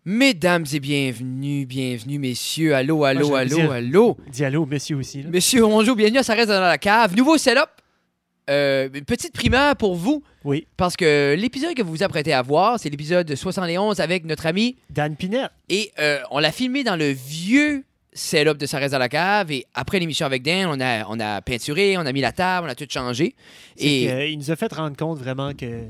Mesdames et bienvenue, messieurs. Allô. Dis allô, monsieur aussi. Là. Monsieur, bonjour, bienvenue à Ça reste dans la cave. Nouveau setup. Une petite primeur pour vous. Oui. Parce que l'épisode que vous vous apprêtez à voir, c'est l'épisode 71 avec notre ami Dan Pinette. Et on l'a filmé dans le vieux setup de Ça reste dans la cave. Et après l'émission avec Dan, on a peinturé, on a mis la table, on a tout changé. Il nous a fait rendre compte vraiment que...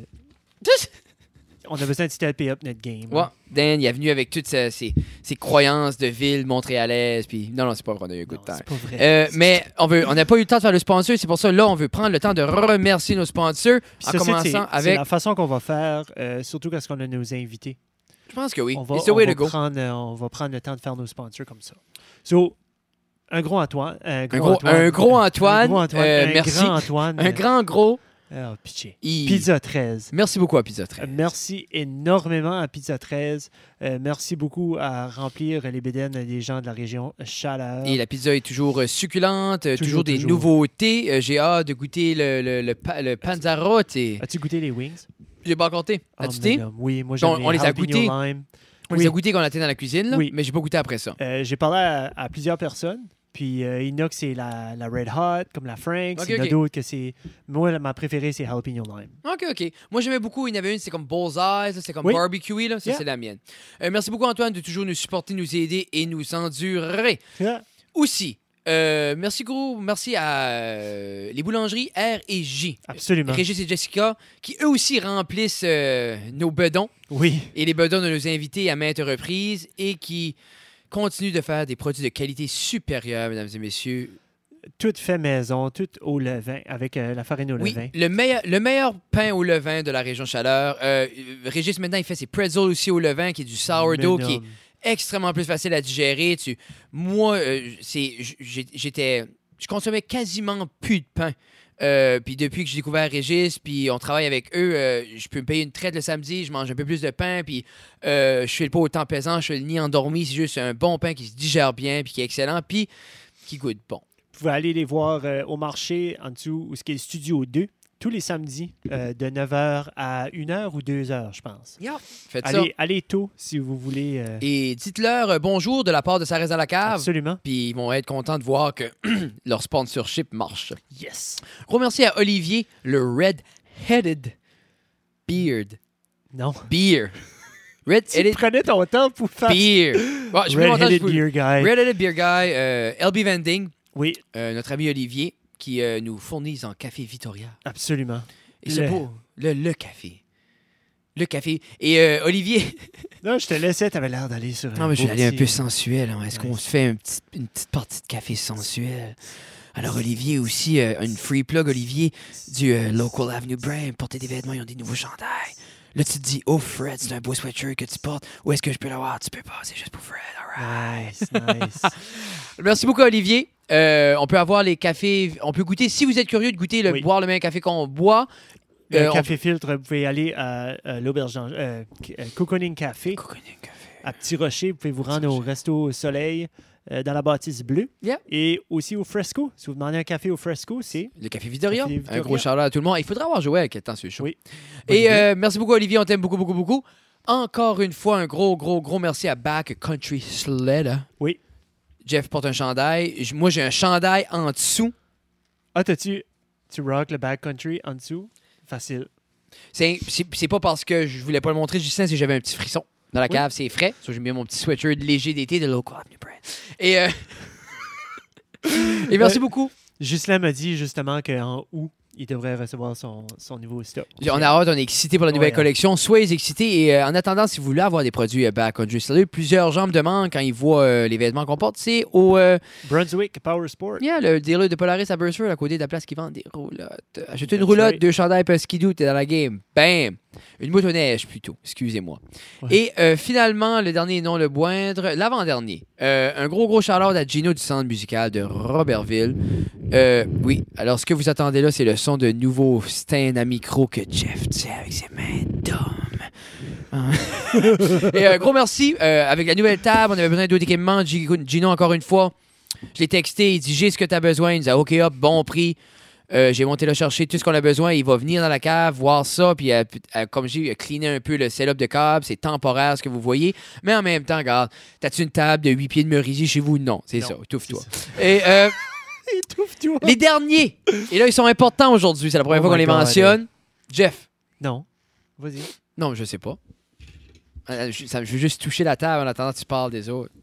On a besoin de stepper up notre game. Ouais. Dan, il est venu avec toutes ses croyances de ville montréalaise. Puis non, c'est pas vrai, on a eu un good temps. C'est pas vrai. Mais on n'a pas eu le temps de faire le sponsor. C'est pour ça, là, on veut prendre le temps de remercier nos sponsors en commençant avec... C'est la façon qu'on va faire, surtout quand on a nos invités. Je pense que oui. On va prendre le temps de faire nos sponsors comme ça. So, un gros Antoine. Un gros Antoine. Merci. Grand Antoine. Un grand gros. Oh, pitché. Pizza 13. Merci beaucoup à Pizza 13. Merci énormément à Pizza 13. Merci beaucoup à remplir les bédaines des gens de la région Chaleur. Et la pizza est toujours succulente, toujours des nouveautés. J'ai hâte de goûter le panzarotte. As-tu goûté les wings? J'ai pas encore goûté. As-tu goûté? Oui, moi j'aime on les a goûtés. On les a goûtés quand on était dans la cuisine, là, oui. Mais j'ai pas goûté après ça. J'ai parlé à plusieurs personnes. Puis il y en a que c'est la Red Hot, comme la Frank's. Il y en a d'autres que c'est... Moi, ma préférée, c'est Jalapeno Lime. OK. Moi, j'aimais beaucoup. Il y en avait une, c'est comme Bullseye, c'est comme barbecue. Là. Ça, c'est la mienne. Merci beaucoup, Antoine, de toujours nous supporter, nous aider et nous endurer. Yeah. Aussi, merci à les boulangeries R et J. Absolument. Régis et Jessica, qui eux aussi remplissent nos bedons. Oui. Et les bedons de nos invités à maintes reprises et qui... continue de faire des produits de qualité supérieure, mesdames et messieurs. Tout fait maison, tout au levain, avec la farine au levain. Le meilleur pain au levain de la région Chaleur. Régis, maintenant, il fait ses pretzels aussi au levain, qui est du sourdough, qui est extrêmement plus facile à digérer. Je consommais quasiment plus de pain. Puis depuis que j'ai découvert Régis, puis on travaille avec eux, je peux me payer une traite le samedi, je mange un peu plus de pain, puis je fais pas autant pesant, je fais le nid endormi, c'est juste un bon pain qui se digère bien, puis qui est excellent, puis qui goûte bon. Vous pouvez aller les voir au marché en dessous, où est le Studio 2, tous les samedis, de 9h à 1h ou 2h, je pense. Yeah. Faites ça. Allez tôt, si vous voulez. Et dites-leur bonjour de la part de Ça reste dans la cave. Absolument. Puis ils vont être contents de voir que leur sponsorship marche. Yes. Gros merci à Olivier, le Red-Headed Beard. Non. Beer. Tu prenais ton temps pour faire... Beer. Ouais, Red-Headed Beer Guy. Red-Headed Beer Guy. LB Vending. Oui. Notre ami Olivier, qui nous fournit en café Victoria. Absolument. Et c'est beau. Le café. Le café. Et Olivier... Non, je te laissais, t'avais l'air d'aller sur... Non, mais je vais aller un peu sensuel. Hein. Est-ce qu'on se fait une petite partie de café sensuel? Alors, Olivier aussi, une free plug, Olivier, du Local Avenue Brand. Porter des vêtements, ils ont des nouveaux chandails. Là, tu te dis, oh, Fred, c'est un beau sweatshirt que tu portes. Où est-ce que je peux l'avoir? Tu peux pas, c'est juste pour Fred. All right. Nice. Merci beaucoup, Olivier. On peut avoir les cafés... On peut goûter, si vous êtes curieux de goûter, boire le même café qu'on boit... Le café filtre, vous pouvez aller à l'auberge Cocooning Café. À Petit Rocher, vous pouvez vous rendre au Resto Soleil dans la bâtisse bleue. Yeah. Et aussi au Fresco. Si vous demandez un café au Fresco, c'est... Le Café Victoria. Un gros shout-out à tout le monde. Il faudra avoir joué avec temps sur le show. Oui. Et merci beaucoup, Olivier. On t'aime beaucoup, beaucoup, beaucoup. Encore une fois, un gros merci à Back Country Sled. Oui. Jeff porte un chandail. Moi, j'ai un chandail en dessous. Ah, tu rock le backcountry en dessous? Facile. C'est pas parce que je voulais pas le montrer, Justin, c'est que j'avais un petit frisson dans la cave, c'est frais. So, j'ai mis mon petit sweatshirt léger d'été de Local Avenue Brand. Et merci beaucoup. Justin m'a dit justement qu'en août, il devrait recevoir son nouveau stock. On a hâte, on est excité pour la nouvelle collection. Soyez excités. Et en attendant, si vous voulez avoir des produits Backcountry Sled, plusieurs gens me demandent quand ils voient les vêtements qu'on porte, c'est au... Brunswick Power Sport. Yeah, le dealer de Polaris à Burstford, à côté de la place qui vend des roulottes. Achetez une roulotte, 2 chandails, un skidoo, t'es dans la game. Bam! Une motoneige, plutôt. Excusez-moi. Ouais. Et finalement, le dernier non le moindre, l'avant-dernier. Un gros shout-out à Gino du Centre musical de Robertville. Oui, alors ce que vous attendez là, c'est le son de nouveau stand à micro que Jeff tient avec ses mains d'homme. Et gros merci. Avec la nouvelle table, on avait besoin d'autres équipements. Gino, encore une fois, je l'ai texté. Il dit, j'ai ce que tu as besoin. Il nous a OK, hop, bon prix. J'ai monté là chercher tout ce qu'on a besoin. Il va venir dans la cave, voir ça, puis comme j'ai dit, cleaner un peu le setup de câble. C'est temporaire, ce que vous voyez. Mais en même temps, regarde, t'as-tu une table de 8 pieds de merisier chez vous? Non, c'est ça. Étouffe-toi. Et étouffe-toi. les derniers, et là, ils sont importants aujourd'hui. C'est la première fois qu'on les mentionne. Jeff. Non. Vas-y. Non, je sais pas. Je veux juste toucher la table en attendant que tu parles des autres.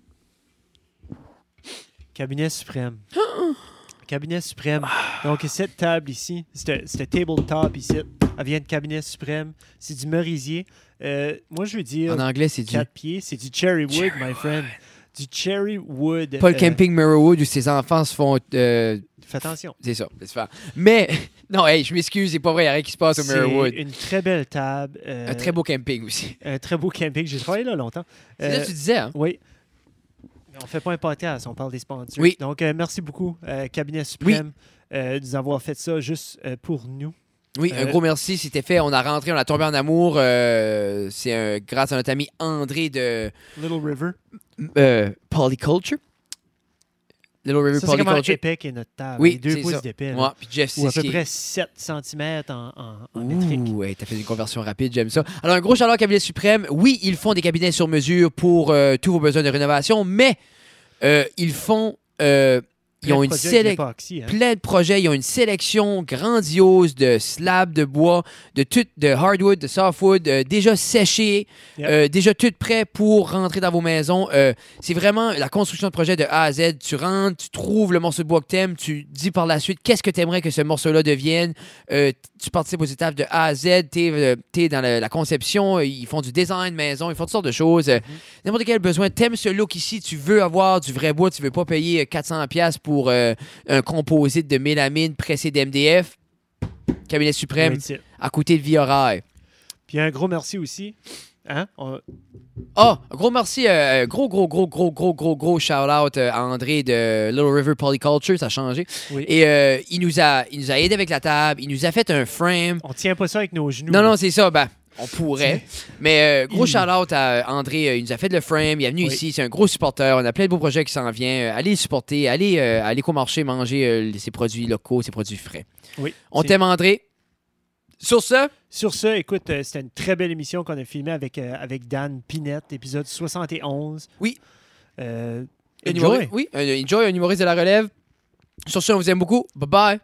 Cabinet suprême. Cabinet suprême. Donc, cette table ici, cette tabletop ici, elle vient de cabinet suprême. C'est du merisier. Moi, je veux dire... En anglais, c'est du... 4 pieds. C'est du cherry wood, my friend. Du cherry wood. Pas le camping Mirrorwood où ses enfants se font... Fais attention. C'est ça, laisse faire. Mais, non, hey, je m'excuse, c'est pas vrai, il n'y a rien qui se passe au Mirrorwood. C'est une très belle table. Un très beau camping aussi. Un très beau camping. J'ai travaillé là longtemps. C'est ça que tu disais, hein? Oui. On fait pas un podcast, on parle des sponsors. Oui. Donc, merci beaucoup, Cabinet Suprême, de nous avoir fait ça juste pour nous. Oui, un gros merci, c'était fait. On a rentré, on a tombé en amour. C'est grâce à notre ami André de... Little River. Polyculture. Little River Ça, Polyculture. c'est comment épais qu'est notre table. Oui, 2 c'est pouces ça. d'épais. Ouais, puis Jeff, ou à c'est peu près 7 cm en métrique. Ouh, ouais, t'as fait une conversion rapide, j'aime ça. Alors, un gros shout-out Cabinet Suprême. Oui, ils font des cabinets sur mesure pour tous vos besoins de rénovation, mais ils font... ils ont une plein de projets. Ils ont une sélection grandiose de slabs de bois, de hardwood, de softwood, déjà séchés, déjà tout prêt pour rentrer dans vos maisons. C'est vraiment la construction de projet de A à Z. Tu rentres, tu trouves le morceau de bois que t'aimes, tu dis par la suite qu'est-ce que tu aimerais que ce morceau-là devienne. Tu participes aux étapes de A à Z, t'es dans la conception, ils font du design maison, ils font toutes sortes de choses. N'importe quel besoin, t'aimes ce look ici, tu veux avoir du vrai bois, tu veux pas payer 400$ pour un composite de mélamine pressé d'MDF. Cabinet Suprême, à côté de Via-Rail. Puis un gros merci aussi. Hein? Un gros merci, gros shout-out à André de Little River Polyculture, ça a changé. Oui. Et il nous a aidé avec la table, il nous a fait un frame. On tient pas ça avec nos genoux. Non, c'est ça, on pourrait. Mais gros shout-out à André, il nous a fait le frame, il est venu ici, c'est un gros supporter, on a plein de beaux projets qui s'en viennent. Allez le supporter, allez à l'écomarché manger ses produits locaux, ses produits frais. Oui. On t'aime, André. Sur ce, écoute, c'était une très belle émission qu'on a filmée avec Dan Pinette, épisode 71. Oui. Enjoy. Enjoy, un humoriste de la relève. Sur ce, on vous aime beaucoup. Bye-bye.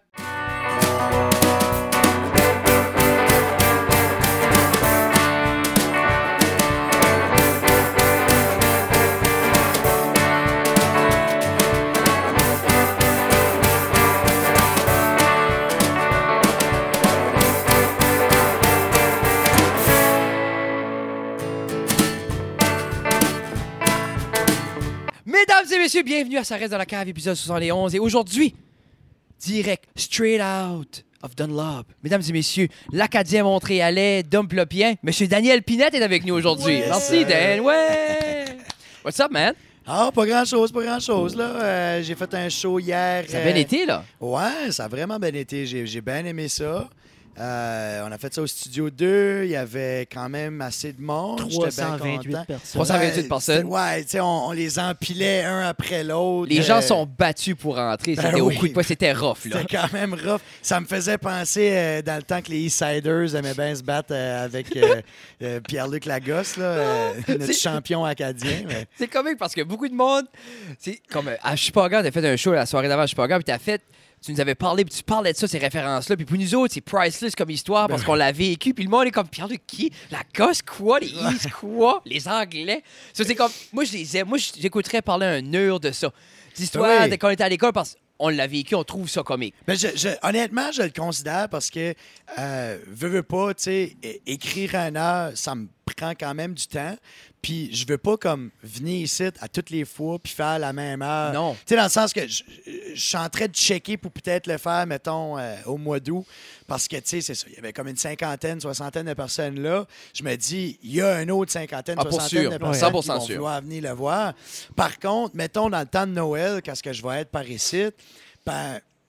Mesdames et messieurs, bienvenue à Ça reste dans la cave, épisode 71. Et aujourd'hui, direct, straight out of Dunlop. Mesdames et messieurs, l'Acadien montréalais Dumplopien, Monsieur Daniel Pinette est avec nous aujourd'hui. Ouais, merci, Dan. Ouais. What's up, man? Ah, pas grand-chose, là. J'ai fait un show hier. Ça a bien été, là? Ouais, ça a vraiment bien été. J'ai bien aimé ça. On a fait ça au Studio 2. Il y avait quand même assez de monde. 328 personnes. 328 personnes. Ouais, tu sais, on les empilait un après l'autre. Les gens sont battus pour rentrer. C'était au coup de poing. C'était rough, là. C'était quand même rough. Ça me faisait penser dans le temps que les Eastsiders aimaient bien se battre avec Pierre-Luc Lagosse, là, notre champion acadien. Mais... C'est comique parce que beaucoup de monde... C'est comme à Chupagan, t'as fait un show la soirée d'avant à Chupagan, puis t'as fait... Tu nous avais parlé, puis tu parlais de ça, ces références-là. Puis pour nous autres, c'est priceless comme histoire parce qu'on l'a vécu. Puis le monde est comme, Pierre de qui? La gosse, quoi? Les East, quoi? Les Anglais? Ça, c'est comme, moi, je les aime. Moi, j'écouterais parler un heure de ça. L'histoire de quand on était à l'école parce qu'on l'a vécu, on trouve ça comique. Ben, honnêtement, je le considère parce que, veux pas, tu sais, écrire un heure, ça me prend quand même du temps. Puis je veux pas comme venir ici à toutes les fois puis faire la même heure. Non. Tu sais, dans le sens que je suis en train de checker pour peut-être le faire, mettons, au mois d'août. Parce que, tu sais, c'est ça. Il y avait comme une cinquantaine, soixantaine de personnes là. Je me dis, il y a une autre cinquantaine, soixantaine de personnes qui vont vouloir venir le voir. Par contre, mettons, dans le temps de Noël, quand je vais être par ici, ben...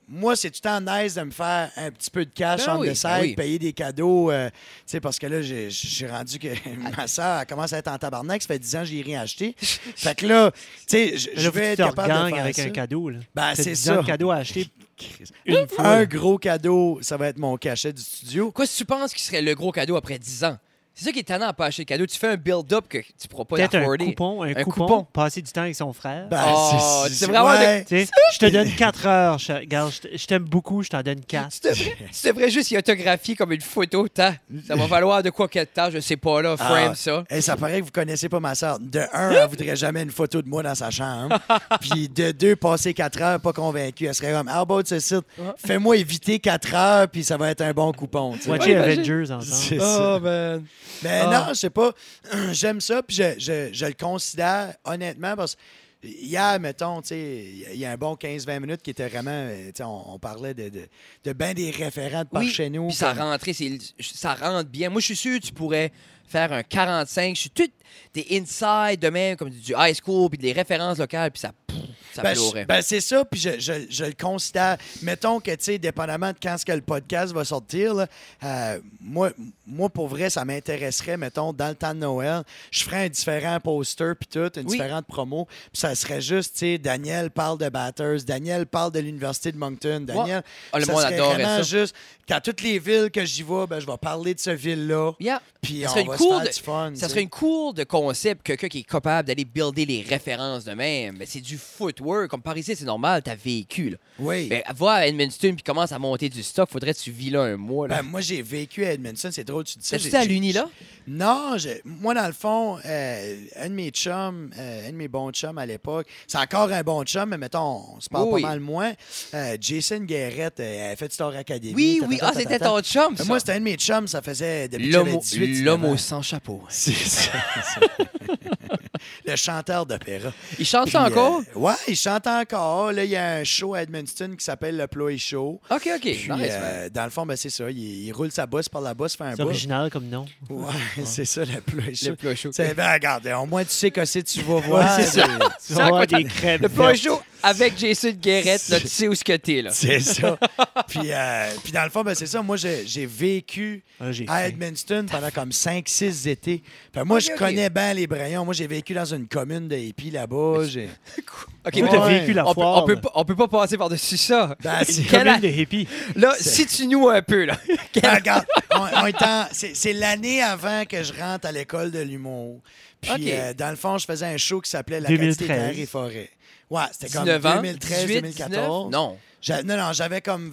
moi, c'est tout le temps nice de me faire un petit peu de cash en oui. payer des cadeaux. Tu sais, parce que là, j'ai rendu que ma soeur commence à être en tabarnak. Ça fait 10 ans que j'ai rien acheté. Fait que là, tu sais, je vais être capable de faire avec ça. un cadeau. Là. Ben, c'est 10 ans ça. de cadeau à acheter. Un gros cadeau, ça va être mon cachet du studio. Quoi, si tu penses qu'il serait le gros cadeau après 10 ans? C'est ça qui est tannant à pas acheter de cadeau. Tu fais un build-up que tu pourras pas Peut-être afforder. un coupon. Passer du temps avec son frère. Ben, c'est vraiment... ouais. Je te donne 4 heures. Regarde, je t'aime beaucoup, je t'en donne 4. Tu devrais juste y autographier comme une photo. Ça va falloir de quoi quel temps, je sais pas, là, frame ça. Hey, ça paraît que vous connaissez pas ma soeur. De un, elle voudrait jamais une photo de moi dans sa chambre. Puis de deux, passer 4 heures, pas convaincue. Elle serait comme, how about ce site? Fais-moi éviter 4 heures, puis ça va être un bon coupon. Watcher Avengers ensemble. C'est ça. Man. Mais non, je sais pas. J'aime ça, puis je le considère honnêtement parce que hier, mettons, il y a un bon 15-20 minutes qui était vraiment. On parlait de bien des référents de par chez nous. Puis ça rentre bien. Moi, je suis sûr que tu pourrais faire un 45. Je suis tout des inside de même, comme du high school, puis des références locales, puis ça pleurait. C'est ça, puis je le considère. Mettons que, tu sais, dépendamment de quand le podcast va sortir, là, moi, pour vrai, ça m'intéresserait, mettons, dans le temps de Noël, je ferais un différent poster, puis tout, une différente promo, puis ça serait juste, tu sais, Daniel parle de Batters, Daniel parle de l'Université de Moncton, Daniel, le ça monde serait adorerait vraiment ça. juste, dans toutes les villes que j'y vais, ben, je vais parler de cette ville-là, puis ça on serait va une se cour faire du fun. Ça serait une cour de concept, quelqu'un qui est capable d'aller builder les références de même. Mais c'est du footwork. Comme par ici, c'est normal, t'as vécu. Là. Oui. Mais va à Edmundston puis commence à monter du stock. Faudrait que tu vis là un mois. Là. Ben, moi, j'ai vécu à Edmundston. C'est drôle, tu dis ça. T'es à l'Uni, là? Non, moi, dans le fond, un de mes chums, un de mes bons chums à l'époque, c'est encore un bon chum, mais mettons, on se parle pas mal moins. Jason Guérette, elle a fait Star Academy. Oui, c'était ton chum, ça. Moi, c'était un de mes chums, ça faisait depuis que j'avais 18 l'homme au sans chapeau. C'est ça. Le chanteur d'opéra. Il chante ça encore? Ouais, il chante encore. Là, il y a un show à Edmundston qui s'appelle le Ploy Show. OK. Puis, Nice, dans le fond, ben, c'est ça. Il roule sa bosse par la bosse, fait un C'est boss. original comme nom. Ouais, c'est ça, le Ploy Show. Le Ploy Show. Ben, regarde, au moins, tu sais que tu vas voir. C'est ça. Tu vas avoir des crêpes. Le Ploy Show avec Jason Guérette, là, tu sais où ce que t'es, là. C'est ça. Puis dans le fond, ben, c'est ça. Moi, j'ai vécu à Edmundston pendant comme 5-6 étés. Fait, moi, je connais bien les Brayons. Moi, j'ai vécu dans une commune de hippies là-bas. OK, Toi, t'as vécu la foire. On peut pas passer par-dessus ça. Ben, c'est Une commune de hippies. Là, situe-nous un peu, là. Ben, regarde, c'est l'année avant que je rentre à l'école de l'humour. Puis, dans le fond, je faisais un show qui s'appelait La quantité terre et forêt. Ouais, c'était comme 2013, 2014. Non. Non, j'avais comme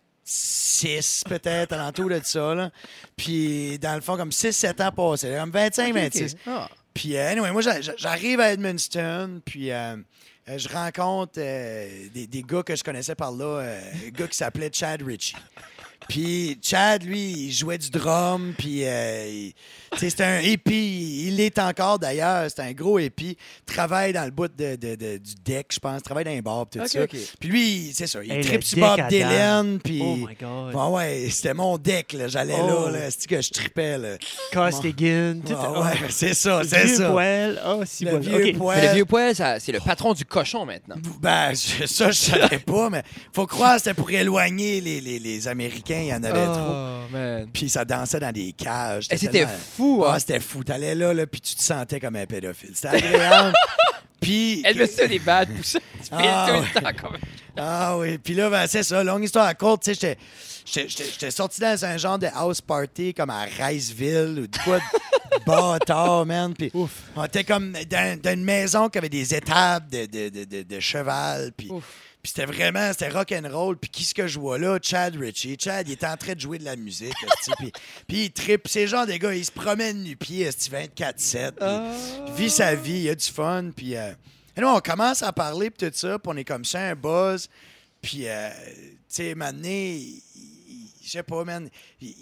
26 peut-être, alentour de ça. Là. Puis, dans le fond, comme 6-7 ans passés. Comme 25-26. Puis, anyway, moi, j'arrive à Edmundston, puis je rencontre des gars que je connaissais par là, un gars qui s'appelait Chad Ritchie. Puis Chad, lui, il jouait du drum, puis c'était un hippie. Il l'est encore, d'ailleurs. C'est un gros hippie. Travaille dans le bout du deck, je pense. Travaille dans un bar, tout ça. Puis lui, c'est ça, il tripe sur Bob Dylan, puis... Oh my God. Ouais, c'était mon deck, là. J'allais là. C'est que je tripais, là. Costigan. Ouais, c'est ça, Le c'est vieux ça. poêle. Oh, si Le bon. vieux poêle. Mais le vieux poêle, c'est le patron du cochon, maintenant. Ben, ça, je savais pas, mais faut croire que c'était pour éloigner les Américains. Il y en avait trop. Man. Puis ça dansait dans des cages. C'était fou, hein? Ah, c'était fou. T'allais là, puis tu te sentais comme un pédophile. C'était agréable. Puis... Elle me fait des bad pour ça. Tu fais tout le temps comme... Ah oui. Puis là, ben, c'est ça. Longue histoire à courte, tu sais, j'étais sorti dans un genre de house party comme à Riceville ou de quoi de bâtard, man. Puis on était comme dans une maison qui avait des étapes de cheval. Puis c'était rock'n'roll. Puis qui est-ce que je vois là? Chad Ritchie. Chad, il était en train de jouer de la musique. Puis il trippe. C'est genre des gars, ils se promènent nu-pied, 24/7. Il vit sa vie, il a du fun. Puis nous, on commence à parler, puis tout ça. Puis on est comme ça, un buzz. Puis, tu sais, maintenant, je sais pas, man.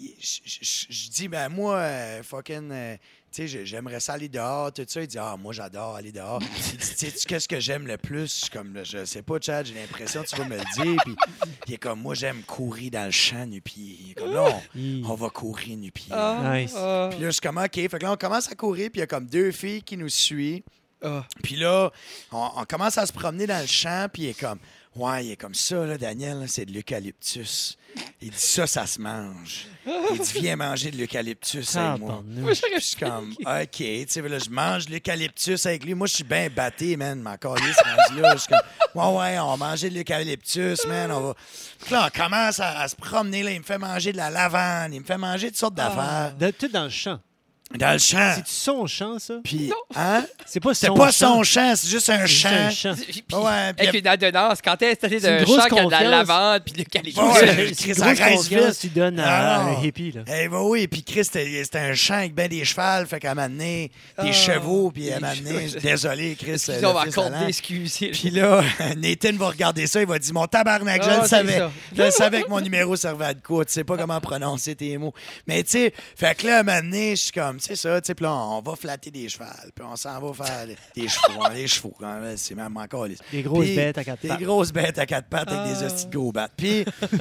Je dis, ben moi, fucking... tu sais, j'aimerais ça aller dehors, tout ça. Il dit, moi, j'adore aller dehors. Il dit, tu sais, qu'est-ce que j'aime le plus? Je suis comme, je sais pas, Chad, j'ai l'impression que tu vas me le dire. Puis, il est comme, moi, j'aime courir dans le champ nu-pied. Il est comme, là, on va courir nu-pied. Nice. Puis là, je suis comme, OK. Fait que là, on commence à courir, puis il y a comme 2 filles qui nous suivent. Puis là, on commence à se promener dans le champ, puis il est comme, ouais, il est comme ça, là, Daniel, là, c'est de l'eucalyptus. Il dit, ça se mange. Il dit, viens manger de l'eucalyptus avec moi. Moi, Je suis comme, OK, tu sais, là, je mange de l'eucalyptus avec lui. Moi, je suis bien batté, man, ma calisse, rendu là. Je suis comme, ouais, on va manger de l'eucalyptus, man, on va... Puis là, on commence à se promener, là, il me fait manger de la lavande, il me fait manger toutes sortes d'affaires. Tout dans le champ. Dans le champ. C'est-tu son champ, ça? Puis, hein? C'est pas C'est son pas champ. son champ, c'est juste un C'est juste champ. un champ. Puis, Ouais, puis avec une date de danse, quand t'es installé C'est une d'un grosse champ qui a de la confiance. lavande puis de l'eucalyptus. Ouais, C'est Chris, une ça grosse reste confiance vite. que tu donnes à Ah, un hippie, là. Eh ben oui, puis Chris, c'était un champ avec ben des chevals, fait qu'à un moment donné, des chevaux, puis à un moment donné, désolé, Chris. Excusez, on va le fils compte Alain. d'excuser. Puis là, Nathan va regarder ça, il va dire, mon tabarnak, je Ah, le c'est savais. ça. Je le savais que mon numéro servait à de quoi, tu sais pas comment prononcer tes mots. Mais tu sais, fait que là, à un moment donné, je suis comme, c'est ça, tu sais, puis là, on va flatter des chevals, puis on s'en va faire des chevaux, hein, des chevaux, quand même, c'est même encore Des grosses Puis, bêtes à quatre pattes. Des grosses bêtes à quatre pattes avec des hosties de gros battes. Puis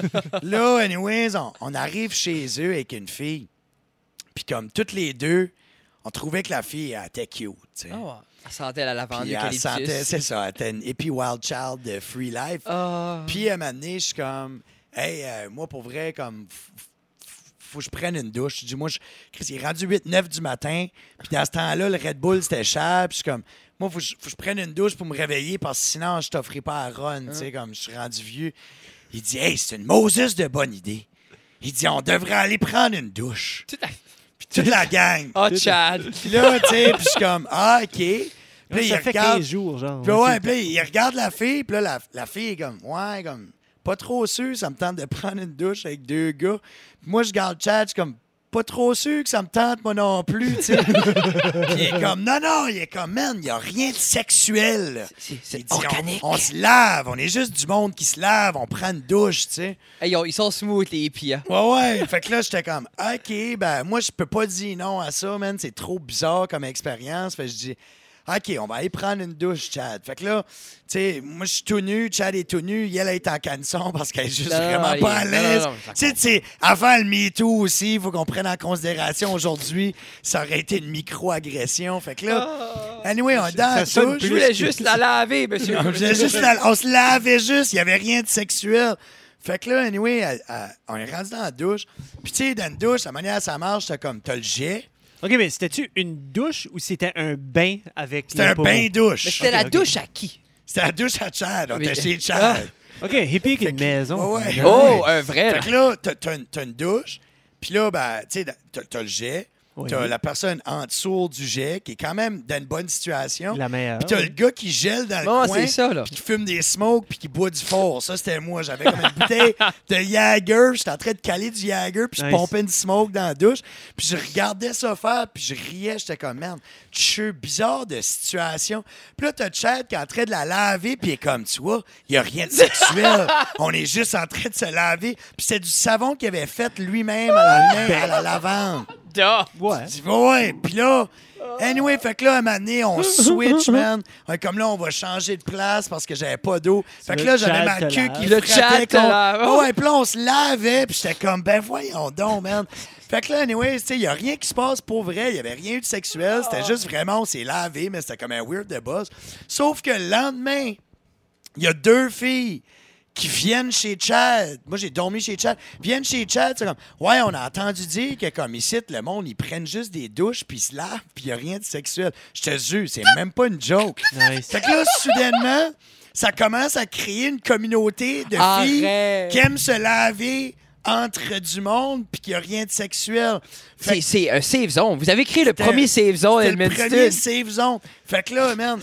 là, anyways, on arrive chez eux avec une fille. Puis comme toutes les deux, on trouvait que la fille elle était cute. Tu sais. Elle sentait la lavande, Puis elle l'eucalyptus. sentait, c'est ça, elle était une hippie wild child de Free Life. Puis à un moment donné, je suis comme, hey, moi pour vrai, comme, faut que je prenne une douche. Je dis, moi, Chris, il est rendu 8-9 du matin. Puis dans ce temps-là, le Red Bull, c'était cher. Puis je suis comme, moi, faut que je prenne une douche pour me réveiller parce que sinon, je t'offrirai pas à Ron, tu sais, comme je suis rendu vieux. Il dit, hey, c'est une Moses de bonne idée. Il dit, on devrait aller prendre une douche. Puis toute la gang. Oh, Chad. Puis là, tu sais, puis je suis comme, ah, OK. Puis là, il Ça fait regarde. 15 jours, genre. Puis ouais, puis là, il regarde la fille, puis là, la fille est comme, ouais, comme, pas trop sûr, ça me tente de prendre une douche avec deux gars. Puis moi, je garde Chad, je suis comme, pas trop sûr que ça me tente, moi non plus, tu sais. Puis il est comme, non, il est comme, man, il n'y a rien de sexuel. Il C'est dit, organique. on se lave, on est juste du monde qui se lave, on prend une douche, tu sais. Hey, ils sont smooth, les hippies. Hein. Ouais. Fait que là, j'étais comme, OK, ben, moi, je peux pas dire non à ça, man. C'est trop bizarre comme expérience. Fait que je dis, OK, on va aller prendre une douche, Chad. Fait que là, tu sais, moi, je suis tout nu, Chad est tout nu, elle est en caleçon parce qu'elle est juste vraiment pas à l'aise. Tu sais, avant le MeToo aussi, il faut qu'on prenne en considération aujourd'hui, ça aurait été une micro-agression. Fait que là, anyway, on est dans la douche. Je voulais juste la laver, monsieur. On se lavait juste, il n'y avait rien de sexuel. Fait que là, anyway, on est rendu dans la douche. Puis tu sais, dans une douche, la manière ça marche, c'est comme, t'as le jet. OK, mais c'était-tu une douche ou c'était un bain avec C'était un bain douche. Mais c'était la douche à qui? C'était la douche à Chad. On Mais- était chez Chad. OK, hippie qui a une maison. Ouais. Oh, un vrai, Fait là. que là, t'as une douche. Puis là, ben, tu sais, t'as le jet. Oui. T'as la personne en dessous du jet qui est quand même dans une bonne situation. La meilleure. Puis t'as le gars qui gèle dans le Non, coin. c'est ça, là. Puis qui fume des smokes puis qui boit du fort. Ça, c'était moi. J'avais comme une bouteille de Jagger. J'étais en train de caler du Jagger puis je Nice. pompais du smoke dans la douche. Puis je regardais ça faire puis je riais. J'étais comme, man, bizarre de situation. Puis là, t'as Chad qui est en train de la laver puis il est comme, tu vois, il n'y a rien de sexuel. On est juste en train de se laver. Puis c'est du savon qu'il avait fait lui-même à la lavande. Ouais. Tu dis, ouais, puis là, anyway, fait que là, à un moment donné, on switch, man. Comme là, on va changer de place parce que j'avais pas d'eau. Fait que là, j'avais ma Chad te queue lave. qui Le frottait Chad te contre- lave. Ouais, puis là, on se lavait, puis j'étais comme, ben voyons donc, man. Fait que là, anyway, tu sais, il y a rien qui se passe pour vrai. Il y avait rien eu de sexuel. C'était juste vraiment, on s'est lavé, mais c'était comme un weird de buzz. Sauf que le lendemain, il y a deux filles qui viennent chez Chad. Moi, j'ai dormi chez Chad. Viennent chez Chad, c'est comme, ouais, on a entendu dire que comme ici, le monde, ils prennent juste des douches, puis ils se lavent, puis il n'y a rien de sexuel. Je te jure, c'est même pas une joke. Nice. Fait que là, soudainement, ça commence à créer une communauté de filles Arrête. qui aiment se laver entre du monde, puis qu'il n'y a rien de sexuel. Fait que C'est un safe zone. Vous avez créé le C'était- premier safe zone à c'était le premier Edmundston. safe zone. Fait que là, man,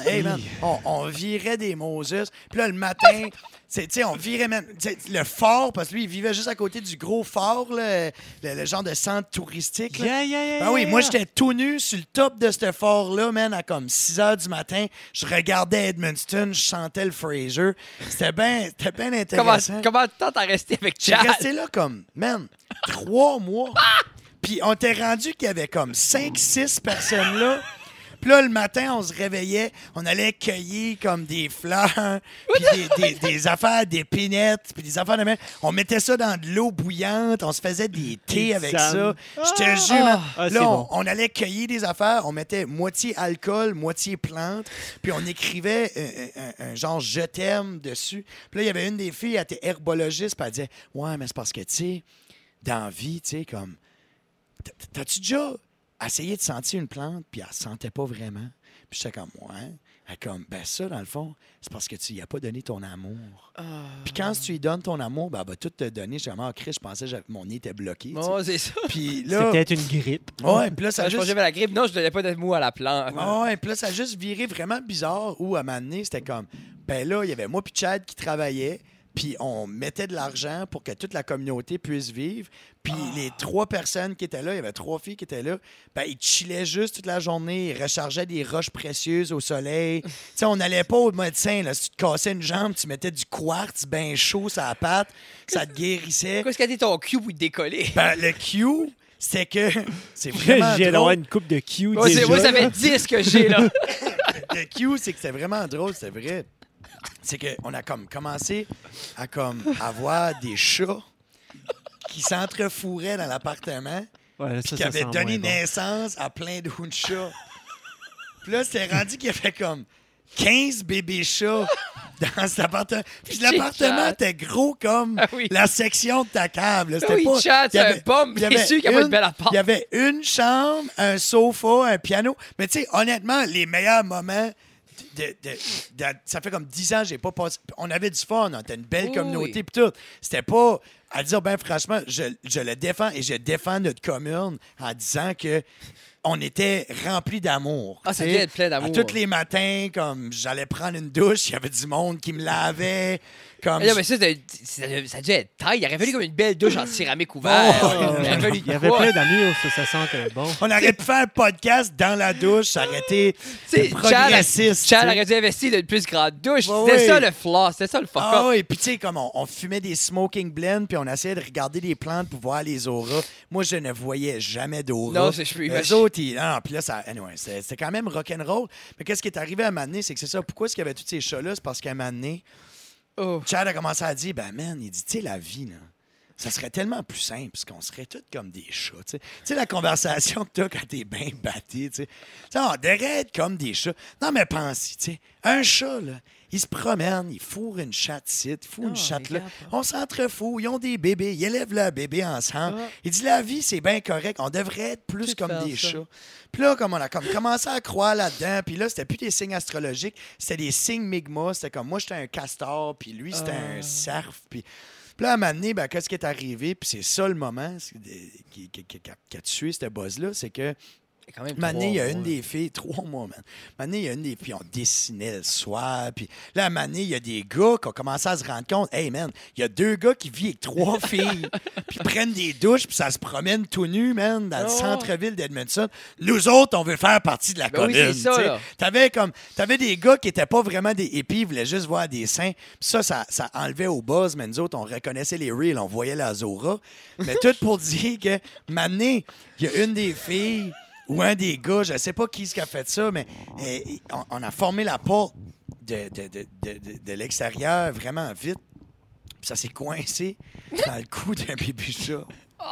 on virait des Moses. Puis là, le matin, tu sais, on virait même le fort, parce que lui, il vivait juste à côté du gros fort, là, le genre de centre touristique. Là. Ben oui, moi, j'étais tout nu sur le top de ce fort-là, man, à comme 6 h du matin. Je regardais Edmundston, je sentais le Fraser. C'était bien intéressant. Comment de temps t'as resté avec J'ai Chad? resté là comme, man, 3 mois. Puis on t'est rendu qu'il y avait comme 5-6 personnes là. Puis là, le matin, on se réveillait, on allait cueillir comme des fleurs, puis des affaires, des pinettes, puis des affaires de même. On mettait ça dans de l'eau bouillante, on se faisait des thés avec ça. Je te jure, man. Là, on allait cueillir des affaires, on mettait moitié alcool, moitié plante, puis on écrivait un genre « je t'aime » dessus. Puis là, il y avait une des filles, elle était herbologiste, puis elle disait « Ouais, mais c'est parce que, tu sais, dans la vie, tu sais, comme... T'as-tu déjà essayé de sentir une plante, puis elle ne sentait pas vraiment? » Puis j'étais comme « Ouais. » Elle comme, ben ça, dans le fond, c'est parce que tu lui as pas donné ton amour. Puis quand tu lui donnes ton amour, ben, elle va tout te donner. Je suis comme, Chris, je pensais que mon nez était bloqué. C'est ça. Puis là... C'était peut-être une grippe. Ouais, puis là, ça je pense que j'avais la grippe. Non, je donnais pas d'amour à la plante. Ouais, puis là, ça a juste viré vraiment bizarre où, à un moment donné, c'était comme, ben là, il y avait moi puis Chad qui travaillait, puis on mettait de l'argent pour que toute la communauté puisse vivre. Puis les 3 personnes qui étaient là, il y avait 3 filles qui étaient là, ben ils chillaient juste toute la journée, ils rechargeaient des roches précieuses au soleil. Tu sais, on n'allait pas au médecin, là. Si tu te cassais une jambe, tu mettais du quartz bien chaud sur la patte, ça te guérissait. Qu'est-ce qu'a dit ton cul pour te décoller? Ben, le Q, c'est que... C'est vraiment J'ai drôle. une coupe de Q Moi, ça fait 10 que j'ai, là. Le Q, c'est que c'était vraiment drôle, c'est vrai. C'est qu'on a comme commencé à comme avoir des chats qui s'entrefourraient dans l'appartement, puis qui avaient donné naissance à plein d'autres chats. Puis là, c'était rendu qu'il y avait comme 15 bébés chats dans cet appartement. Puis l'appartement était gros comme la section de ta cave. Là. C'était pas... Chat, c'est un pomme. C'est sûr qu'il n'y a pas de belle appart. Il y avait une chambre, un sofa, un piano. Mais tu sais, honnêtement, les meilleurs moments... ça fait comme 10 ans que j'ai pas passé. On avait du fun, on était une belle communauté pis tout. C'était pas à dire, ben franchement, je le défends et je défends notre commune en disant que on était remplis d'amour. Ça devait être plein d'amour. Tous les matins, comme j'allais prendre une douche, il y avait du monde qui me lavait. Comme non, mais ça devait être taille. Il aurait fallu comme une belle douche en céramique ouverte. Il y avait plein d'amour, ça sentait bon. On aurait pu faire un podcast dans la douche, ça aurait été progressiste. Chad aurait dû investir dans une plus grande douche. C'était ça le flaw, c'était ça le fuck-up. Ah oui, puis tu sais, comme on fumait des smoking blends, puis on essayait de regarder les plantes pour voir les auras. Moi, je ne voyais jamais d'aura. Non, je peux imaginer. Eux autres, puis là, c'était quand même rock'n'roll. Mais qu'est-ce qui est arrivé à un moment donné, c'est que c'est ça. Pourquoi est-ce qu'il y avait tous ces chats-là? C'est parce qu'à un moment donné, Chad a commencé à dire, ben man, il dit, tu sais, la vie, là, ça serait tellement plus simple, parce qu'on serait tous comme des chats, tu sais. La conversation que t'as quand t'es bien batté, tu sais. On devrait être comme des chats. Non, mais pense-y, tu sais, un chat, là, il se promène, il fourre une chatte ici, il fourre une chatte là. On s'entrefout, ils ont des bébés, ils élèvent leur bébé ensemble. Il dit, la vie, c'est bien correct, on devrait être plus comme des chats. Puis là, comme on a commencé à croire là-dedans, puis là, c'était plus des signes astrologiques, c'était des signes Mi'kmaq, c'était comme moi, j'étais un castor, puis lui, c'était un cerf, puis là, à un moment donné, ben, qu'est-ce qui est arrivé, puis c'est ça le moment qui a tué ce buzz-là, c'est que Mané, il y a une des filles, 3 mois, man. Mané, il y a une des filles, on dessinait le soir. Puis là, à Mané, il y a des gars qui ont commencé à se rendre compte, hey, man, il y a 2 gars qui vivent avec 3 filles. Puis ils prennent des douches, puis ça se promène tout nu, man, dans le centre-ville d'Edmonton. Nous autres, on veut faire partie de la commune. Oui, c'est ça, là. T'avais des gars qui n'étaient pas vraiment des hippies, ils voulaient juste voir des seins. Puis ça enlevait au buzz, mais nous autres, on reconnaissait les reels, on voyait la Zora. Mais tout pour dire que Mané, il y a une des filles ou un des gars, je ne sais pas qui a fait ça, mais on a formé la porte de l'extérieur vraiment vite. Puis ça s'est coincé dans le cou d'un bébé chat.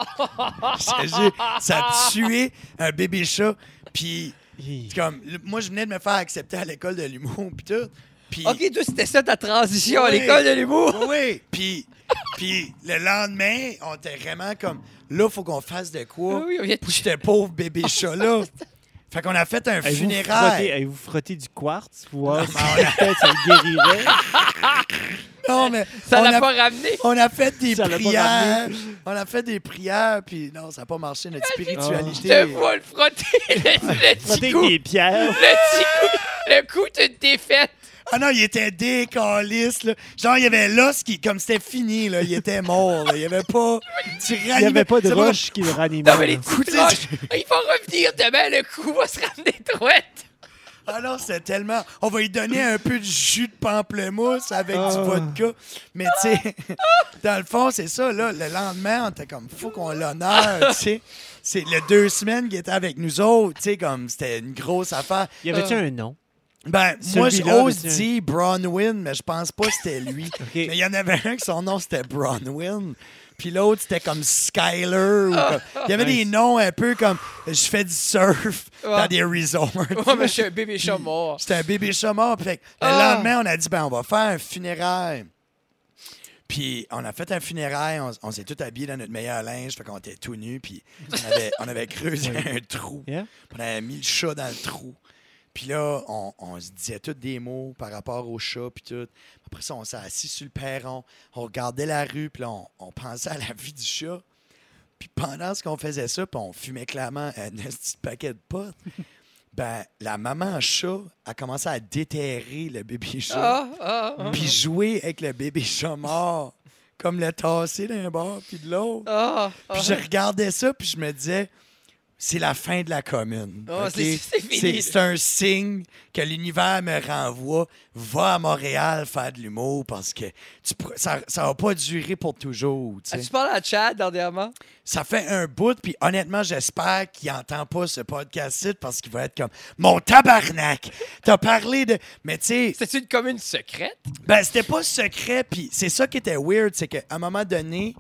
Ça a tué un bébé chat. Puis, comme, moi, je venais de me faire accepter à l'école de l'humour. Puis tout. Puis, OK, toi, c'était ça ta transition à l'école de l'humour? Oui, puis le lendemain, on était vraiment comme, là, il faut qu'on fasse de quoi pour ce pauvre bébé chat-là. Fait qu'on a fait un funérail. Avez-vous frotté du quartz pour voir si peut-être ça le guérirait? Non, mais ça l'a pas ramené. On a fait des prières. On a fait des prières, puis non, ça n'a pas marché, notre spiritualité. Je te vois le frotter, le petit coup. Des pierres. Le coup d'une défaite. Ah non, il était décaliste, là. Genre, il y avait l'os qui, comme c'était fini, là, il était mort, là. Il n'y avait pas... Il n'y avait pas de roche qui le ranimait. Non, mais les petites roches, il va revenir demain, le coup va se ramener droite. Ah non, c'était tellement... On va lui donner un peu de jus de pamplemousse avec du vodka. Mais tu sais, dans le fond, c'est ça, là. Le lendemain, on était comme, faut qu'on l'honore, tu sais. C'est les 2 semaines qu'il était avec nous autres, tu sais, comme c'était une grosse affaire. Y avait-tu un nom? Ben, moi, j'ose avait-tu dire Bronwyn, mais je pense pas que c'était lui. Okay. Mais il y en avait un que son nom, c'était Bronwyn. Puis l'autre, c'était comme Skyler. Il y avait des noms un peu comme je fais du surf dans des resorts. Ouais, mais je suis un bébé chat mort. C'était un bébé chat mort. Puis le lendemain, on a dit, ben, on va faire un funérail. Puis on a fait un funérail, on s'est tous habillés dans notre meilleur linge, fait qu'on était tout nus, puis on avait creusé un trou. Yeah. On avait mis le chat dans le trou. Puis là, on se disait tous des mots par rapport au chat, puis tout. Après ça, on s'est assis sur le perron, on regardait la rue, puis là, on pensait à la vie du chat. Puis pendant ce qu'on faisait ça, puis on fumait clairement un petit paquet de potes, ben, la maman chat a commencé à déterrer le bébé chat, puis jouer avec le bébé chat mort, comme le tasser d'un bord puis de l'autre. Puis je regardais ça, puis je me disais, c'est la fin de la commune. Oh, okay? c'est fini. C'est un signe que l'univers me renvoie. Va à Montréal faire de l'humour parce que ça va pas durer pour toujours. Tu sais. As-tu parlé à Chad dernièrement? Ça fait un bout, puis honnêtement, j'espère qu'il n'entend pas ce podcast-ci parce qu'il va être comme « Mon tabarnak! T'as parlé de... » Mais tu sais... C'était une commune secrète? Ben, c'était pas secret, puis c'est ça qui était weird, c'est qu'à un moment donné,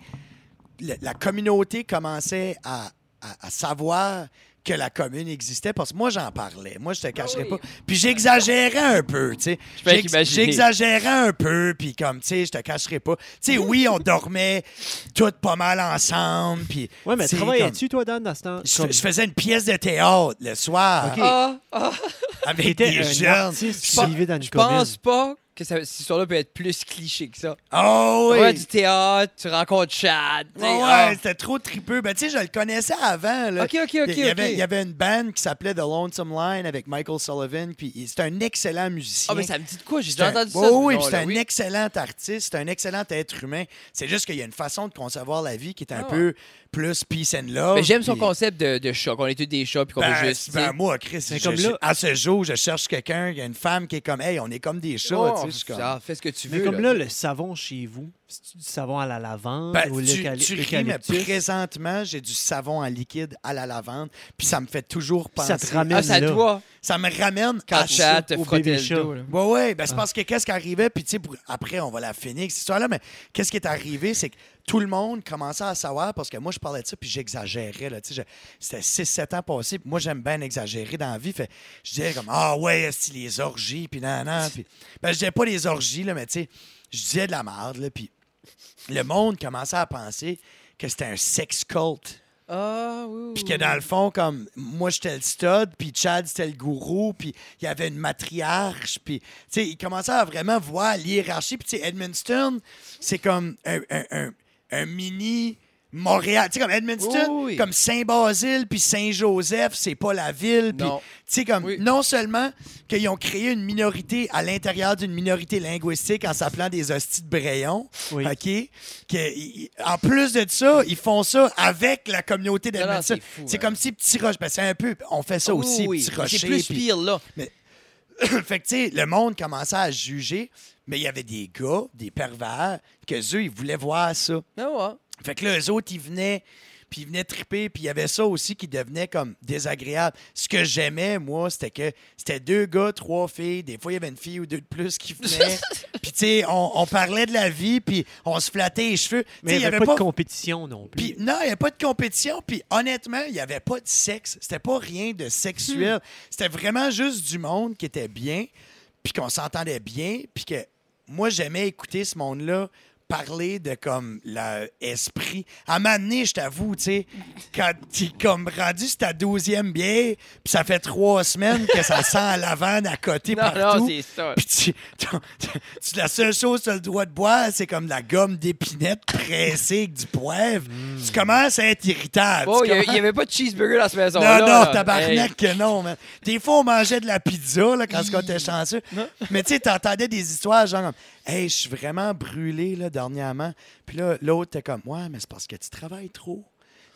la communauté commençait à savoir que la commune existait, parce que moi, j'en parlais. Moi, je te cacherais pas. Puis j'exagérais un peu, tu sais. J'exagérais un peu, puis comme, tu sais, je te cacherais pas. Tu sais, oui, on dormait tous pas mal ensemble, puis... Ouais, mais travaillais-tu, toi, Dan, dans ce temps? Je faisais une pièce de théâtre le soir. Okay. Avec des jeunes. Artiste qui vivait dans une Je commune. pense pas que cette histoire-là peut être plus cliché que ça. Oh oui! Ouais, du théâtre, tu rencontres Chad. Ouais, c'était trop tripeux. Ben, tu sais, je le connaissais avant. Là. OK. Il y avait une band qui s'appelait The Lonesome Line avec Michael Sullivan, puis c'était un excellent musicien. Ah, mais ça me dit de quoi? J'ai déjà entendu ça. Oui, puis c'est un excellent artiste, c'est un excellent être humain. C'est juste qu'il y a une façon de concevoir la vie qui est un peu plus peace and love. Mais j'aime son concept de chat, qu'on est tous des chats, puis qu'on veut juste... Ben, moi, Chris, à ce jour, je cherche quelqu'un, il y a une femme qui est comme, hey, on est comme des chats. Fais ce que tu veux. Mais comme là, le savon chez vous, c'est du savon à la lavande ou tu ris, mais présentement, j'ai du savon en liquide à la lavande, puis ça me fait toujours penser... Ça te ramène ça là. doit. Ça me ramène quand Chad te frottait le dos. Oui, ben c'est parce que qu'est-ce qui arrivait, puis tu sais, après, on va la finir, cette histoire-là, mais qu'est-ce qui est arrivé, c'est que tout le monde commençait à savoir, parce que moi, je parlais de ça, puis j'exagérais, là, tu sais, c'était 6-7 ans passés, puis moi, j'aime bien exagérer dans la vie, fait je disais comme, ah ouais, c'est les orgies, puis nan, puis ben, je disais pas les orgies, là, mais tu sais, je disais de la merde, là, puis le monde commençait à penser que c'était un sex cult. Ah, oui. Puis que dans le fond, comme moi, j'étais le stud, puis Chad, c'était le gourou, puis il y avait une matriarche, puis, tu sais, il commençait à vraiment voir l'hiérarchie. Puis, tu sais, Edmundston, c'est comme un mini Montréal. Tu sais, comme Edmundston, comme Saint-Basile, puis Saint-Joseph, c'est pas la ville. Puis, tu sais, comme, non seulement qu'ils ont créé une minorité à l'intérieur d'une minorité linguistique en s'appelant des hosties de Brayon, OK? En plus de ça, ils font ça avec la communauté d'Edmundston. C'est comme si Petit Rocher, ben, c'est un peu, on fait ça aussi, Petit Rocher. C'est plus pire, là. Mais, fait que, tu sais, le monde commençait à juger, mais il y avait des gars, des pervers, qu'eux, ils voulaient voir ça. Fait que là, eux autres, ils venaient triper, puis il y avait ça aussi qui devenait comme désagréable. Ce que j'aimais, moi, c'était que c'était 2 gars, 3 filles. Des fois, il y avait une fille ou 2 de plus qui venaient. Puis, tu sais, on parlait de la vie, puis on se flattait les cheveux. Mais il n'y avait pas de compétition non plus. Puis, non, il n'y avait pas de compétition. Puis, honnêtement, il n'y avait pas de sexe. C'était pas rien de sexuel. C'était vraiment juste du monde qui était bien, puis qu'on s'entendait bien, puis que moi, j'aimais écouter ce monde-là parler de comme l'esprit. À un moment donné, je t'avoue, tu sais, quand t'es comme rendu sur ta 12e bière, puis ça fait 3 semaines que ça sent la lavande à côté partout. Non, c'est ça. Puis la seule chose que tu as le droit de boire, c'est comme de la gomme d'épinette pressée avec du poivre. Tu commences à être irritable. Oh, il n'y avait pas de cheeseburger dans cette maison-là. Non, tabarnak que non, man. Des fois, on mangeait de la pizza là, quand on était chanceux. Mais tu sais, t'entendais des histoires genre comme « Hey, je suis vraiment brûlé là, dernièrement. » Puis là, l'autre était comme « Ouais, mais c'est parce que tu travailles trop. »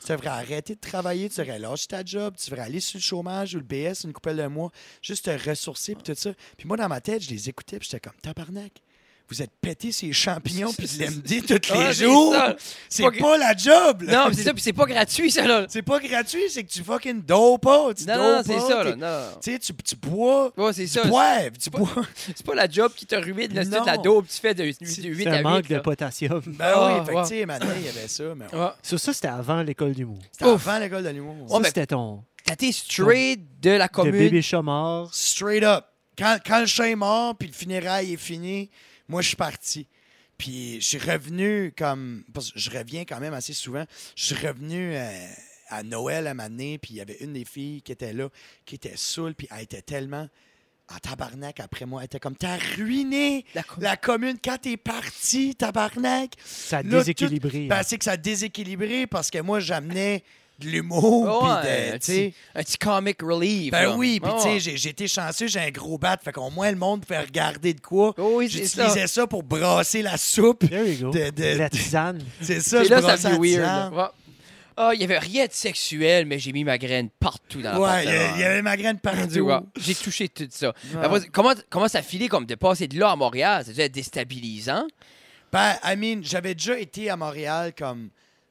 Tu devrais arrêter de travailler, tu devrais lâcher ta job, tu devrais aller sur le chômage ou le BS une couple de mois, juste te ressourcer, puis tout ça. Puis moi, dans ma tête, je les écoutais, puis j'étais comme, tabarnak. Vous êtes pété ces champignons puis de l'MD tous les jours. C'est pas la job, là. Non, c'est ça, puis c'est pas gratuit, ça, là. C'est pas gratuit, c'est que tu fucking dopes pas. Non, c'est ça, là. Non. Tu sais, tu bois. Ouais, c'est ça. Tu bois. C'est pas la job qui te ruine, là, c'est la dope, tu fais de 8 C'est à 8. un manque de potassium. Ben oui, fait que tu sais, maintenant, il y avait ça. Mais Sur ça, c'était avant l'école d'humour. c'était avant l'école de l'humour. Ça, c'était ton... T'as straight de la De commune. bébé chat mort. Straight up. Quand le chat est mort puis le funérail est fini, moi, je suis parti. Puis je suis revenu comme... Parce que je reviens quand même assez souvent. Je suis revenu à Noël à ma année, puis il y avait une des filles qui était là, qui était saoule, puis elle était tellement en tabarnak après moi. Elle était comme, t'as ruiné la commune quand t'es parti, tabarnak. Ça a Là, déséquilibré. Ben, c'est que ça a déséquilibré parce que moi, j'amenais de l'humour, puis Ouais, tu sais... un petit comic relief. Ben là. oui, puis Oh. tu sais, j'ai été chanceux, j'ai un gros bat, fait qu'au moins le monde pouvait regarder de quoi. Oh oui, c'est ça. J'utilisais ça pour brasser la soupe. There you go. La tisane. C'est ça, Et je là, ça brassais la devient weird. tisane. là. Ouais. Ah, il y avait rien de sexuel, mais j'ai mis ma graine partout dans Ouais, il l'appartement. y avait ma graine partout. Ouais, j'ai touché tout ça. Après, comment ça filait comme de passer de là à Montréal? C'est déstabilisant. Ben, I mean, j'avais déjà été à Montréal comme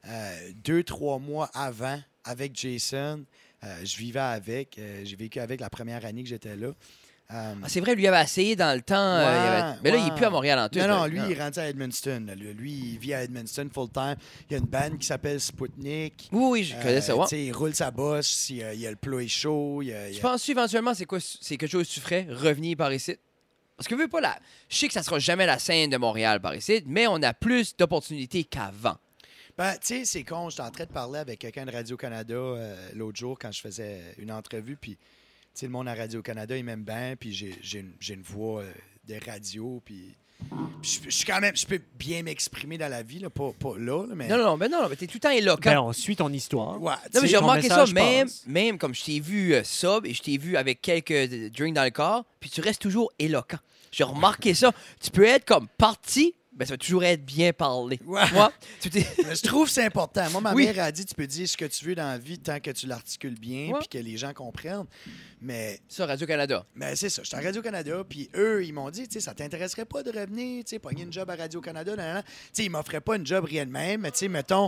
2-3 mois avant avec Jason. Je vivais avec. J'ai vécu avec la première année que j'étais là. Ah, c'est vrai, lui avait essayé dans le temps. Mais là, il n'est plus à Montréal en tout. Non, là. lui, il est rendu à Edmundston. Lui, il vit à Edmundston full-time. Il y a une band qui s'appelle Spoutnik. Oui, je connais ça. Ouais. Tu sais, il roule sa bosse. Il y a le ploy show. Tu penses éventuellement, c'est quelque chose que tu ferais, revenir par ici? Parce que veux pas là. Je sais que ça sera jamais la scène de Montréal par ici, mais on a plus d'opportunités qu'avant. Ben, tu sais, c'est con. J'étais en train de parler avec quelqu'un de Radio-Canada l'autre jour quand je faisais une entrevue. Puis, tu sais, le monde à Radio-Canada, il m'aime bien. Puis, j'ai une voix de radio. Puis, je suis quand même... Je peux bien m'exprimer dans la vie, là, pas là, mais... Non, mais t'es tout le temps éloquent. Ben, on suit ton histoire. Ouais, Non, mais j'ai ton remarqué ça, message même comme je t'ai vu sub et je t'ai vu avec quelques drinks dans le corps, puis tu restes toujours éloquent. J'ai remarqué ça. Tu peux être comme parti, ben ça va toujours être bien parlé. Ouais. Moi, Mais je trouve que c'est important. Moi, ma Oui. mère a dit, tu peux dire ce que tu veux dans la vie tant que tu l'articules bien Ouais. puis que les gens comprennent. Mais ça, Radio-Canada. c'est ça. J'étais à Radio-Canada, puis eux, ils m'ont dit, tu sais, ça t'intéresserait pas de revenir, tu sais, pogner une job à Radio-Canada, nan, nan. Tu sais, ils m'offraient pas une job rien de même, mais tu sais, mettons,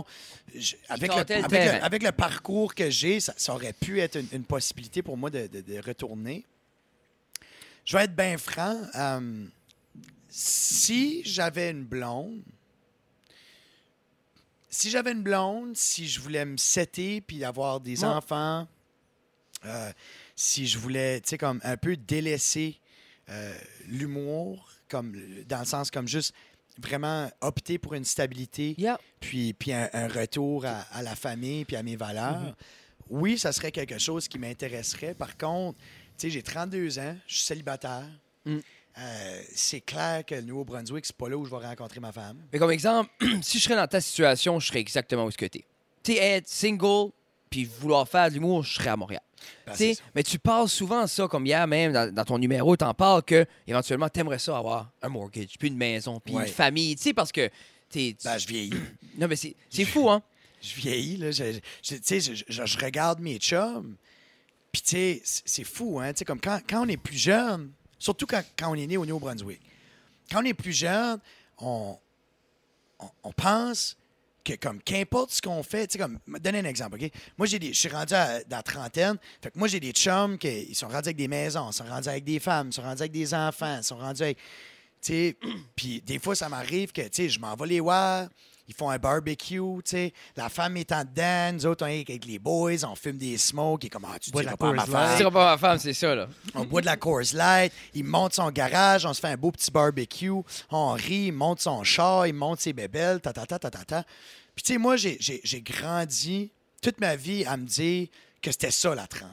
avec le parcours que j'ai, ça aurait pu être une possibilité pour moi de retourner. Je vais être bien franc. Si j'avais une blonde, si je voulais me setter puis avoir des enfants, si je voulais, tu sais, comme un peu délaisser l'humour, comme dans le sens comme juste vraiment opter pour une stabilité, puis un retour à la famille puis à mes valeurs, oui, ça serait quelque chose qui m'intéresserait. Par contre, tu sais, j'ai 32 ans, je suis célibataire. C'est clair que le Nouveau-Brunswick, c'est pas là où je vais rencontrer ma femme. Mais comme exemple, si je serais dans ta situation, je serais exactement où ce que t'es. Tu sais, être single puis vouloir faire de l'humour, je serais à Montréal. Ben, Tu sais, c'est ça. mais tu parles souvent ça, comme hier même, dans ton numéro, t'en parles que éventuellement t'aimerais ça avoir un mortgage, puis une maison, puis une famille. Tu sais, parce que je vieillis. Non, mais c'est fou, hein? Je vieillis, là. Tu sais, je regarde mes chums, puis tu sais, c'est fou, hein. Tu sais, comme quand on est plus jeune, surtout quand on est né au Nouveau-Brunswick, quand on est plus jeune, on pense que, comme, qu'importe ce qu'on fait, tu sais, comme, donner un exemple, OK? Moi, je suis rendu dans la trentaine, fait que moi, j'ai des chums qui sont rendus avec des maisons, ils sont rendus avec des femmes, ils sont rendus avec des enfants, ils sont rendus avec... Tu sais, puis des fois, ça m'arrive que, tu sais, je m'en vais les voir, ils font un barbecue, tu sais, la femme est en dedans, nous autres, on est avec les boys, on fume des smokes, et comme, tu Bois de diras la pas à ma Coors Light. Tu femme. diras pas à ma femme, c'est ça, là. On boit de la Coors Light, il monte son garage, on se fait un beau petit barbecue, on rit, il monte son char, il monte ses bébelles, ta. Puis tu sais, moi, j'ai grandi toute ma vie à me dire que c'était ça, la trentaine.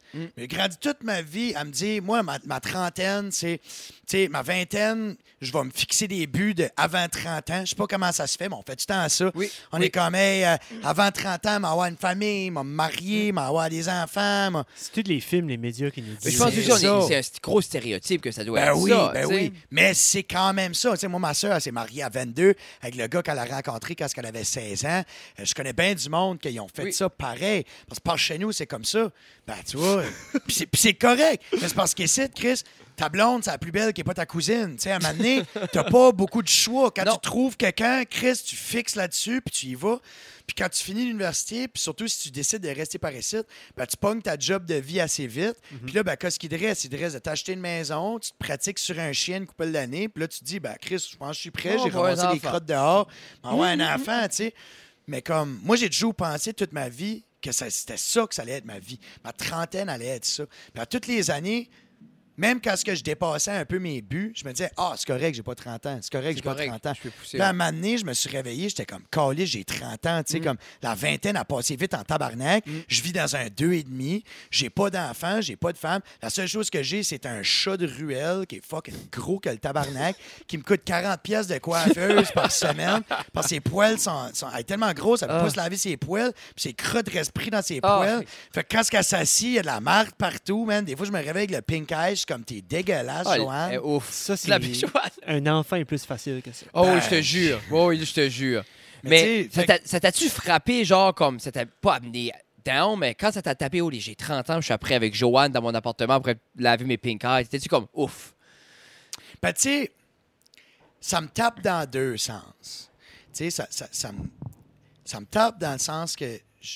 J'ai grandi toute ma vie à me dire, moi, ma trentaine, c'est, tu sais, ma vingtaine, je vais me fixer des buts de avant 30 ans. Je sais pas comment ça se fait, mais on fait du temps à ça. Oui. On est comme, hey, avant 30 ans, m'avoir une famille, me marier, m'avoir des enfants. C'est tous les films, les médias qui nous Mais disent. je pense C'est que ça. c'est un gros stéréotype que ça doit Ben être oui, ça. ben tu sais. oui. Mais c'est quand même ça. Tu sais, moi, ma soeur, elle s'est mariée à 22 avec le gars qu'elle a rencontré quand elle avait 16 ans. Je connais bien du monde qui ont fait ça pareil. Parce que par chez nous, c'est comme ça. Ben, tu vois. Puis c'est correct. Mais c'est parce qu'ici, Chris, ta blonde, c'est la plus belle qui n'est pas ta cousine. Tu sais, à un moment donné, t'as pas beaucoup de choix. Quand Non. tu trouves quelqu'un, Chris, tu fixes là-dessus, puis tu y vas. Puis quand tu finis l'université, puis surtout si tu décides de rester par ici, ben, tu pognes ta job de vie assez vite. Puis là, ben, qu'est-ce qu'il te reste? Il te reste de t'acheter une maison, tu te pratiques sur un chien une couple d'années, puis là, tu te dis, ben, Chris, je pense que je suis prêt, Oh, j'ai pour un ramassé les enfant. crottes dehors. Ben, ouais, un enfant, tu sais. Mais comme, moi, j'ai toujours pensé toute ma vie que c'était ça que ça allait être ma vie. Ma trentaine allait être ça. Puis à toutes les années, même quand je dépassais un peu mes buts, je me disais, c'est correct, j'ai pas 30 ans. C'est correct, j'ai pas 30 ans. Je peux pousser. Puis à un moment donné, je me suis réveillé, j'étais comme, calé, j'ai 30 ans. Tu sais, comme la vingtaine a passé vite en tabarnak. Je vis dans un 2,5. J'ai pas d'enfant, j'ai pas de femme. La seule chose que j'ai, c'est un chat de ruelle qui est fucking gros que le tabarnak, qui me coûte 40 pièces de coiffeuse par semaine. Parce que ses poils elle est tellement grosse, elle peut pas se laver ses poils, puis ses crottes restent pris dans ses poils. Fait que quand elle s'assit, il y a de la marde partout, man. Des fois, je me réveille avec le pink eye, je suis comme, t'es dégueulasse, Joanne. Ouf. Ça, c'est La Joanne. un enfant est plus facile que ça. Oh, Ben, je te jure. Oh, oui, je te jure. Mais Mais tu sais, ça t'a-tu frappé, genre, comme, ça t'a pas amené down, mais quand ça t'a tapé, oh, j'ai 30 ans, je suis après avec Joanne dans mon appartement après laver mes pink eyes, t'étais-tu comme, ouf? Ben, tu sais, ça me tape dans deux sens. Tu sais, ça me tape dans le sens que,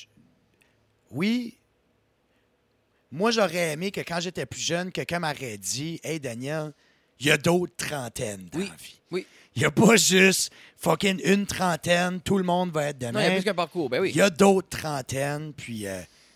oui, moi, j'aurais aimé que quand j'étais plus jeune, quelqu'un m'aurait dit, hey, Daniel, il y a d'autres trentaines dans la vie. Oui. Il n'y a pas juste fucking une trentaine, tout le monde va être de Non, il y a même. plus qu'un parcours, ben oui. Il y a d'autres trentaines, puis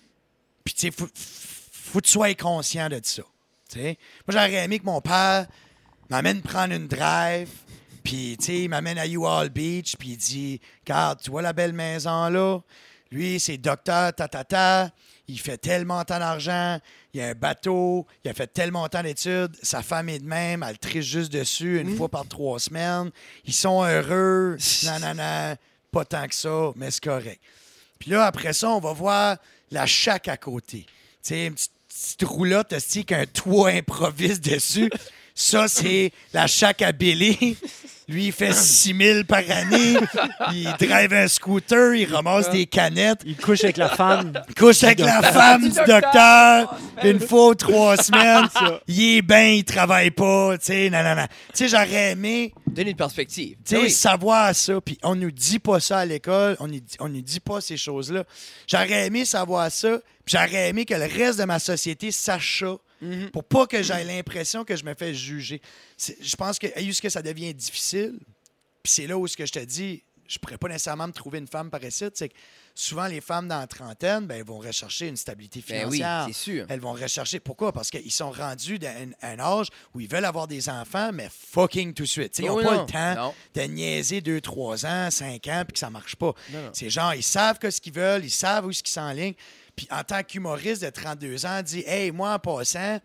tu sais, faut que tu sois conscient de ça. Tu sais. Moi, j'aurais aimé que mon père m'amène prendre une drive, puis, tu sais, il m'amène à U-Haul Beach, puis il dit, regarde, tu vois la belle maison là? Lui, c'est docteur tatata, il fait tellement tant d'argent, il a un bateau, il a fait tellement tant d'études, sa femme est de même, elle triche juste dessus une fois par 3 semaines. Ils sont heureux, non, pas tant que ça, mais c'est correct. Puis là, après ça, on va voir la shack à côté. Tu sais, une petite roulotte aussi qu'un toit improvise dessus. Ça, c'est la shack à Billy. Lui, il fait 6 000 par année. Il drive un scooter, il ramasse des canettes. Il couche avec la femme. Il couche avec la femme du docteur une fois ou 3 semaines. Il est bien, il travaille pas. Tu sais, non. Tu sais, j'aurais aimé Donner une perspective. tu sais, Ben oui. savoir ça. Puis on nous dit pas ça à l'école. On nous dit pas ces choses-là. J'aurais aimé savoir ça. Puis j'aurais aimé que le reste de ma société sache ça. Pour pas que j'aie l'impression que je me fais juger. Je pense que que ça devient difficile. Puis c'est là où ce que je te dis, je pourrais pas nécessairement me trouver une femme par ici. C'est que souvent, les femmes dans la trentaine, ben, elles vont rechercher une stabilité Ben financière. oui, c'est sûr. Elles vont rechercher. Pourquoi? Parce qu'ils sont rendus à un âge où ils veulent avoir des enfants, mais fucking tout de suite. T'sais, ils n'ont Oui, pas non. le temps Non. de niaiser 2, 3 ans, 5 ans, puis que ça marche pas. Non. C'est genre, ils savent ce qu'ils veulent, ils savent où ils s'enlignent. Puis en tant qu'humoriste de 32 ans, dit, hey, moi, en passant,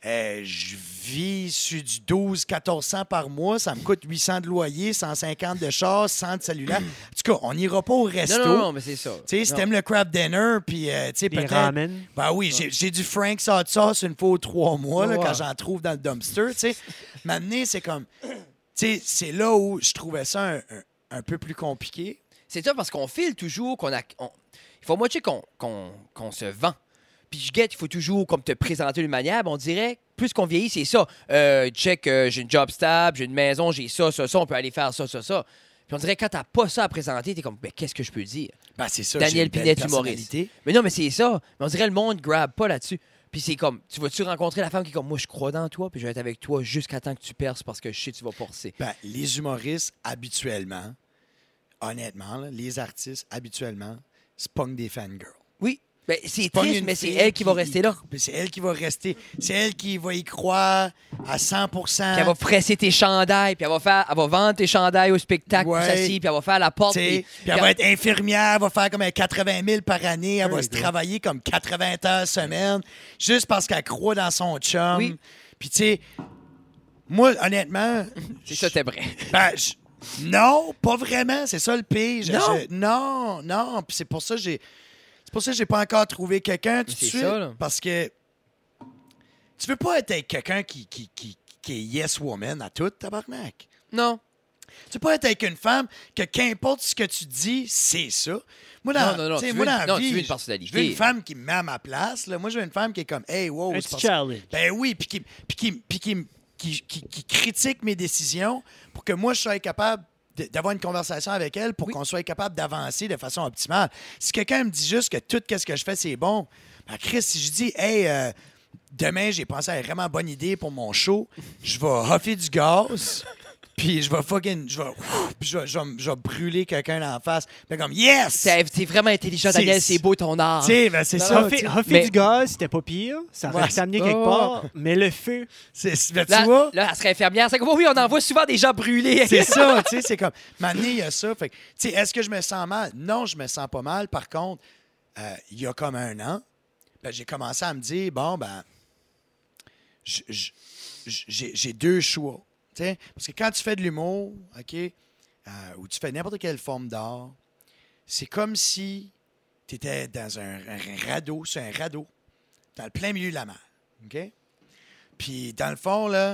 je vis sur du 12-1400 par mois. Ça me coûte 800 de loyer, 150 de char, 100 de cellulaire. En tout cas, on n'ira pas au resto. Non, mais c'est ça. Tu sais, si Non. t'aimes le crab dinner, puis tu sais, Les peut-être... ramen. Ben oui, j'ai du Frank's Hot Sauce une fois ou 3 mois, là, Ouais. quand j'en trouve dans le dumpster, tu sais. M'amener, c'est comme... Tu sais, c'est là où je trouvais ça un peu plus compliqué. C'est ça parce qu'on file toujours il faut moitié qu'on se vend. Puis je guette, il faut toujours comme te présenter d'une manière. Ben, on dirait, plus qu'on vieillit, c'est ça. Check, j'ai une job stable, j'ai une maison, j'ai ça, on peut aller faire ça. Puis on dirait, quand t'as pas ça à présenter, t'es comme, ben, qu'est-ce que je peux dire? Ben c'est ça, Daniel j'ai une belle Pinette, humoriste. personnalité. Mais non, mais c'est ça. Mais on dirait, le monde grab pas là-dessus. Puis c'est comme, tu vas-tu rencontrer la femme qui est comme, moi, je crois dans toi, puis je vais être avec toi jusqu'à temps que tu perces parce que je sais que tu vas forcer. Ben, les humoristes, habituellement, honnêtement, là, les artistes, habituellement, se pognent des fangirls. Oui. Ben, c'est pas triste, une mais c'est fille elle qui va rester là. C'est elle qui va rester. C'est elle qui va y croire à 100 %. Puis elle va presser tes chandails, puis elle va vendre tes chandails au spectacle, Ouais. puis ça, puis elle va faire la porte. Puis elle va être infirmière, elle va faire comme 80 000 par année, elle va se travailler comme 80 heures semaine, juste parce qu'elle croit dans son chum. Oui. Puis tu sais, moi, honnêtement... C'est ça, t'es vrai. Ben, non, pas vraiment, c'est ça le pire. Non? Non. Puis c'est pour ça que j'ai pas encore trouvé quelqu'un tout de C'est suite. ça, là. Parce que tu veux pas être avec quelqu'un qui est yes woman à tout, tabarnak. Non. Tu veux pas être avec une femme que qu'importe ce que tu dis, c'est ça. Moi, Non. tu sais, Tu moi, veux, dans la non, vie, tu veux une personnalité. je veux une femme qui me met à ma place. Là. Moi, je veux une femme qui est comme, hey, wow, Un c'est petit parce- challenge. Ben oui, puis qui critique mes décisions pour que moi, je sois capable d'avoir une conversation avec elle pour qu'on soit capable d'avancer de façon optimale. Si quelqu'un me dit juste que tout ce que je fais, c'est bon, ben Chris, si je dis, hey, demain, j'ai pensé à une vraiment bonne idée pour mon show, je vais hoffer du gaz, puis je vais brûler quelqu'un dans la face. Ben comme, yes! C'est vraiment intelligent, C'est- Daniel, c'est beau ton art. Tu sais, ben c'est ça. Hoffer Mais- du gaz, c'était pas pire. Ça Ouais. aurait amené quelque Oh. part. Mais le feu, Ben, tu Là, vois? là, elle serait infirmière. C'est comme, oui, on en voit souvent des gens brûlés. C'est ça, tu sais, c'est comme, maintenant, il y a ça. Fait que, tu sais, est-ce que je me sens mal? Non, je me sens pas mal. Par contre, il y a comme 1 an, ben, j'ai commencé à me dire, bon, ben, j'ai 2 choix. Tu sais, parce que quand tu fais de l'humour, OK, ou tu fais n'importe quelle forme d'art, c'est comme si tu étais dans un radeau, sur un radeau, dans le plein milieu de la mer. OK? Puis, dans le fond, là,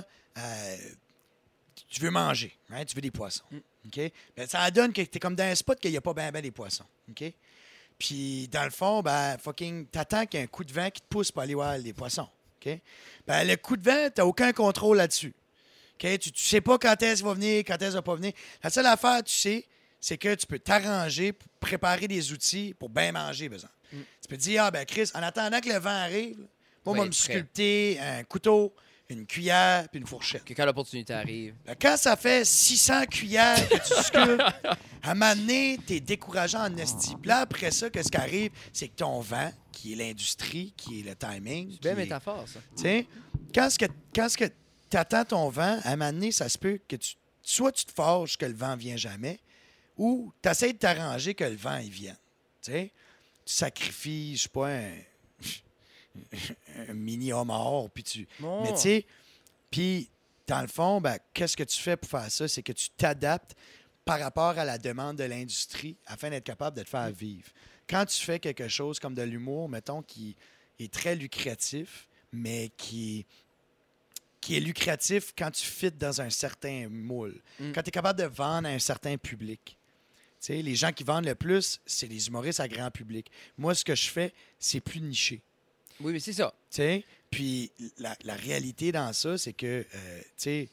tu veux manger, right? Tu veux des poissons. OK? Ben, ça donne que tu es comme dans un spot qu'il n'y a pas bien des poissons. OK? Puis, dans le fond, ben, fucking, t'attends qu'il y ait un coup de vent qui te pousse pour aller voir les poissons. OK? Ben, le coup de vent, tu n'as aucun contrôle là-dessus. OK? Tu sais pas quand est-ce qu'il va venir, quand est-ce qu'il va pas venir. La seule affaire, tu sais, c'est que tu peux t'arranger pour préparer des outils pour bien manger, besoin. Tu peux te dire, ah, ben, Chris, en attendant que le vent arrive, moi, Ouais, je vais me être prêt. sculpter un couteau, une cuillère puis une fourchette. Que quand l'opportunité arrive. Ben, quand ça fait 600 cuillères que tu sculptes, à un moment donné, t'es décourageant en esti. Puis là, après ça, qu'est-ce qui arrive? C'est que ton vent, qui est l'industrie, qui est le timing... C'est une belle qui est- métaphore, ça. tu sais, quand ce que tu attends ton vent, à un moment donné, ça se peut que soit tu te fâches que le vent ne vient jamais, ou tu essaies de t'arranger que le vent il vienne. Tu sais, tu sacrifies, je sais pas, un mini homard, puis tu... Bon. Mais tu sais, puis dans le fond, ben, qu'est-ce que tu fais pour faire ça? C'est que tu t'adaptes par rapport à la demande de l'industrie afin d'être capable de te faire vivre. Quand tu fais quelque chose comme de l'humour, mettons, qui est très lucratif, mais qui est lucratif quand tu fites dans un certain moule. Quand tu es capable de vendre à un certain public. Tu sais, les gens qui vendent le plus, c'est les humoristes à grand public. Moi, ce que je fais, c'est plus niché. Oui, mais c'est ça. Tu sais, puis la réalité dans ça, c'est que, tu sais,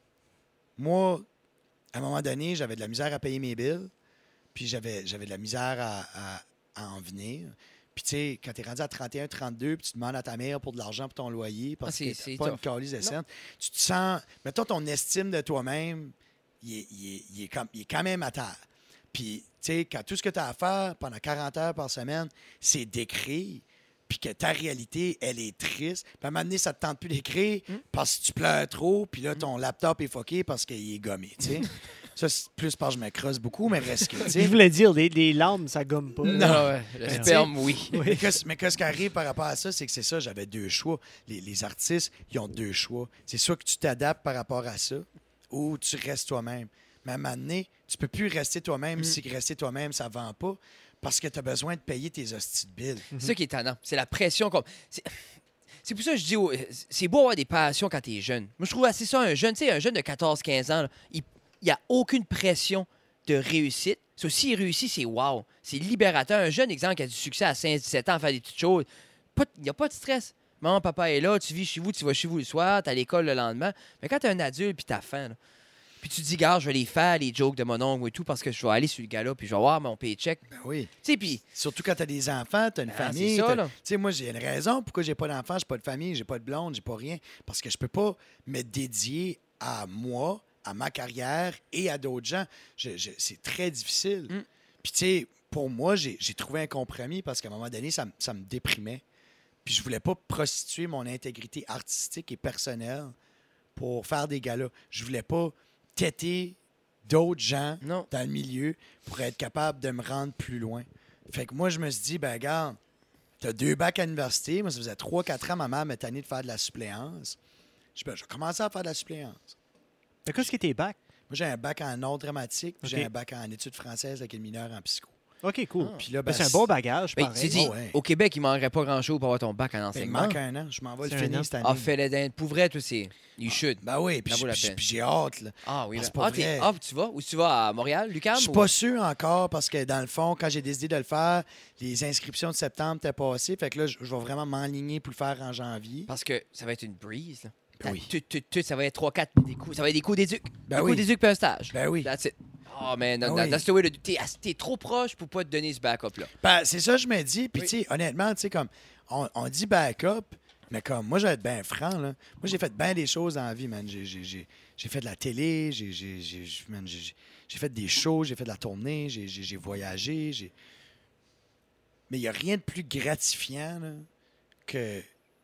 moi, à un moment donné, j'avais de la misère à payer mes bills, puis j'avais de la misère à en venir. Puis, tu sais, quand tu es rendu à 31, 32, puis tu demandes à ta mère pour de l'argent pour ton loyer, parce que c'est tu pas une tough. calice de scène, tu te sens... Mettons, ton estime de toi-même, il est quand même à terre. Puis, tu sais, quand tout ce que tu as à faire pendant 40 heures par semaine, c'est d'écrire, puis que ta réalité, elle est triste. Puis à un moment donné, ça ne te tente plus d'écrire parce que tu pleures trop, puis là, ton laptop est fucké parce qu'il est gommé, tu sais. Ça, c'est plus parce que je me creuse beaucoup, mais reste que, tu je sais. voulais dire, les larmes, ça gomme pas. Non, ouais. Le Mais sperme, oui. Mais qu'est-ce qui arrive par rapport à ça, c'est que c'est ça, j'avais 2 choix. Les artistes, ils ont 2 choix. C'est soit que tu t'adaptes par rapport à ça, ou tu restes toi-même. Mais à un moment donné, tu peux plus rester toi-même si rester toi-même, ça ne vend pas, parce que tu as besoin de payer tes hosties de billes. C'est ça qui est étonnant. C'est la pression. C'est pour ça que je dis, c'est beau avoir des passions quand t'es jeune. Moi, je trouve assez ça, un jeune, tu sais, un jeune de 14-15 ans, là, il n'y a aucune pression de réussite. Ça, s'il réussit, c'est wow. C'est libérateur. Un jeune, exemple, qui a du succès à 16-17 ans, à faire des petites choses, il n'y a pas de stress. Maman, papa est là, tu vis chez vous, tu vas chez vous le soir, tu à l'école le lendemain. Mais quand tu es un adulte puis tu as faim, là, puis tu te dis, gars, je vais les faire, les jokes de mon oncle et tout, parce que je vais aller sur le gala, puis je vais avoir mon paycheck. Ben oui. Tu sais, puis. Surtout quand tu as des enfants, tu as une Ah, famille. c'est ça, t'as- là. Tu sais, moi, j'ai une raison pourquoi j'ai pas d'enfants, j'ai pas de famille, j'ai pas de blonde, j'ai pas rien. Parce que je peux pas me dédier à moi, à ma carrière et à d'autres gens. C'est très difficile. Puis, tu sais, pour moi, j'ai trouvé un compromis parce qu'à un moment donné, ça me déprimait. Puis je voulais pas prostituer mon intégrité artistique et personnelle pour faire des galas. Je voulais pas têter d'autres gens Non. dans le milieu pour être capable de me rendre plus loin. Fait que moi, je me suis dit, ben regarde, t'as 2 bacs à l'université. Moi, ça faisait 3-4 ans, ma mère m'a tanné de faire de la suppléance. Je dis, ben, je vais commencer à faire de la suppléance. Mais qu'est-ce qui était bac? Moi, j'ai un bac en art dramatique, puis OK. j'ai un bac en études françaises avec une mineure en psycho. OK, cool. Puis là, Ben, c'est un bon bagage, Ben, pareil. tu dis, Oh, ouais. au Québec, il manquerait pas grand-chose pour avoir ton bac en Ben, il enseignement. me manque un an. Je m'en vais le C'est un an. finir cette année. Ah, fais-le d'un pour vrai, toi, c'est... You should. Ben oui, puis Ça vaut la puis- peine. puis j'ai hâte. Là. Ah oui, Ah, là. c'est pas vrai. Tu vas? Ou tu vas à Montréal, Lucam? Je suis pas sûr encore parce que dans le fond, quand j'ai décidé de le faire, les inscriptions de septembre étaient passées. Fait que là, je vais vraiment m'enligner pour le faire en janvier. Parce que ça va être une breeze, là. Ben oui. Ça va être 3-4 des coups. Ça va être des coups d'éduc. Ben des oui. coups d'éduc puis un stage. Ben oui. That's it. Oh, man, Ben oui. that's the way to do. T'es trop proche pour pas te donner ce backup-là. Ben, c'est ça que je me dis. Puis, Oui. tu sais, honnêtement, tu sais, comme, on dit backup, mais comme, moi, je vais être bien franc, là. Moi, j'ai fait bien des choses dans la vie, man. J'ai fait de la télé, j'ai fait des shows, j'ai fait de la tournée, j'ai voyagé, Mais il n'y a rien de plus gratifiant, là, que...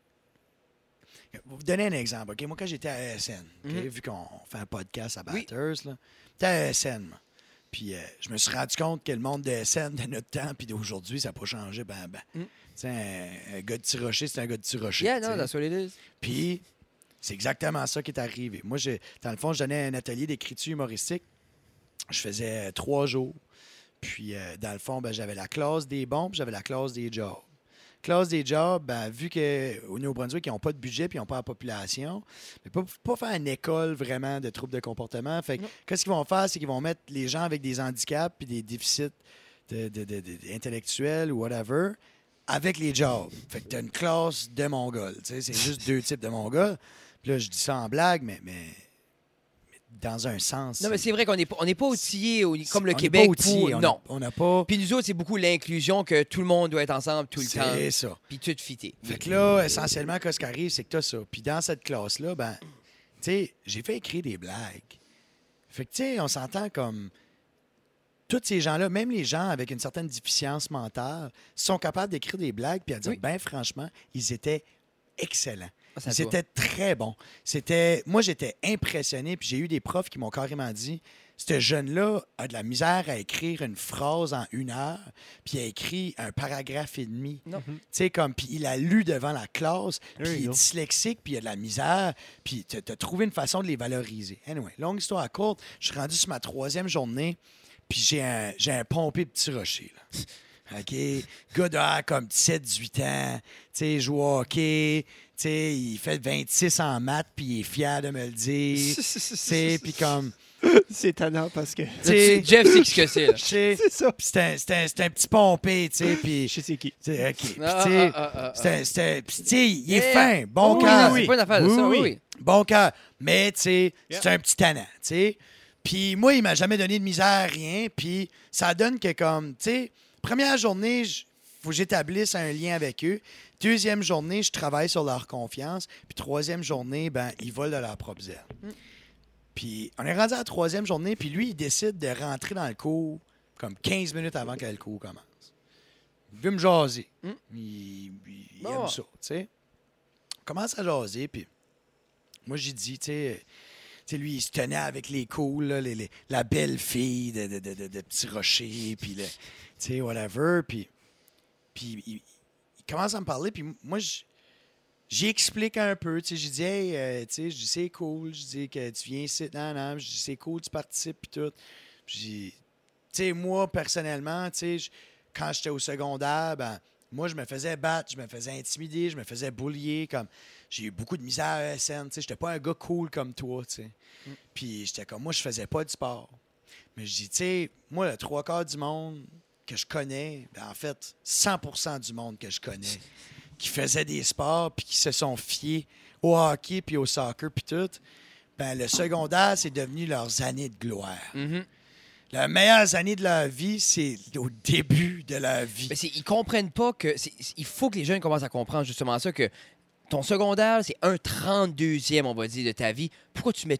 Je vais vous donner un exemple, OK? Moi, quand j'étais à ASN, OK? Vu qu'on fait un podcast à Oui. Batters, là, j'étais à ASN, moi. Puis je me suis rendu compte que le monde de ASN de notre temps puis d'aujourd'hui, ça n'a pas changé. Ben. Tu sais, un gars de Tirocher, c'est un gars de Tirocher. Yeah, tu sais. non, that's what it is. Puis c'est exactement ça qui est arrivé. Moi, dans le fond, je donnais un atelier d'écriture humoristique. Je faisais 3 jours. Puis, dans le fond, ben, j'avais la classe des bons puis j'avais la classe des jobs. Classe des jobs, ben, vu qu'au Nouveau-Brunswick, ils n'ont pas de budget puis ils n'ont pas la population, mais pas faire une école vraiment de troubles de comportement. Fait que, qu'est-ce qu'ils vont faire, c'est qu'ils vont mettre les gens avec des handicaps puis des déficits intellectuels ou whatever avec les jobs. Fait que tu as une classe de Mongols. Tu sais, c'est juste 2 types de Mongols. Puis là, je dis ça en blague, mais dans un sens. Non, mais c'est vrai qu'on n'est pas outillés comme le on n'est Québec pas outillés, pour... on Non. On n'a pas. Puis nous autres, c'est beaucoup l'inclusion que tout le monde doit être ensemble tout le temps. C'est ça. Puis tout fitter. Fait que là, essentiellement, ce qui arrive, c'est que tu as ça. Puis dans cette classe-là, ben, tu sais, j'ai fait écrire des blagues. Fait que, tu sais, on s'entend comme. Tous ces gens-là, même les gens avec une certaine déficience mentale, sont capables d'écrire des blagues puis à dire, Oui. ben franchement, ils étaient excellents. Ah, ça Ils se voit. étaient très bons. Moi, j'étais impressionné, puis j'ai eu des profs qui m'ont carrément dit, ce jeune-là a de la misère à écrire une phrase en 1 heure, puis il a écrit un paragraphe et demi. Non. Tu sais, comme, puis il a lu devant la classe, puis There you il est go. dyslexique, puis il a de la misère, puis tu as trouvé une façon de les valoriser. Anyway, longue histoire courte, je suis rendu sur ma 3e journée, puis j'ai un pompé de Petit Rocher, là. OK? Gars de comme 17-18 ans, tu sais, joue au hockey, tu sais, il fait 26 en maths, puis il est fier de me le dire, tu sais, puis comme, C'est étonnant parce que. Là, Jeff sait ce que c'est. là. tu sais, C'est ça. puis c'est un petit pompé, tu sais, puis... Je sais qui. tu sais, OK. Puis, tu Ah, sais, ah. puis, tu sais, il est Yeah. fin, bon Oui, cœur. non, c'est pas une affaire de ça. Oui. Bon cœur. Mais, tu sais, Yeah. c'est un petit tannant, tu sais. Puis moi, il m'a jamais donné de misère, rien. Puis ça donne que, comme, tu sais, première journée, il faut que j'établisse un lien avec eux. 2e journée, je travaille sur leur confiance. Puis 3e journée, ben, ils volent de leur propre zèle. Puis on est rendu à la 3e journée, puis lui, il décide de rentrer dans le cours comme 15 minutes avant que le cours commence. Il veut me jaser. Il Bon. aime ça, tu sais. On commence à jaser, puis moi, j'ai dit, tu sais, lui, il se tenait avec les cools, là, la belle fille de Petit Rocher, puis tu sais, whatever. Puis il commence à me parler, puis moi, j'y explique un peu. Tu sais, j'ai dit, hey, tu sais, je dis, c'est cool. Je dis que tu viens ici, non. Je dis, c'est cool, tu participes, puis tout. Puis, tu sais, moi, personnellement, tu sais, quand j'étais au secondaire, ben, moi, je me faisais battre, je me faisais intimider, je me faisais bullier, comme... J'ai eu beaucoup de misère à SN, tu sais. J'étais pas un gars cool comme toi, tu sais. Puis j'étais comme, moi, je faisais pas du sport. Mais je dis, tu sais, moi, le 3/4 du monde que je connais, ben, en fait, 100% du monde que je connais, qui faisait des sports puis qui se sont fiés au hockey puis au soccer puis tout, ben, le secondaire, c'est devenu leurs années de gloire. Mhm. Les meilleures années de leur vie, c'est au début de leur vie. Mais ils comprennent pas que... il faut que les jeunes commencent à comprendre justement ça, que ton secondaire, c'est un 32e, on va dire, de ta vie. Pourquoi tu mets toute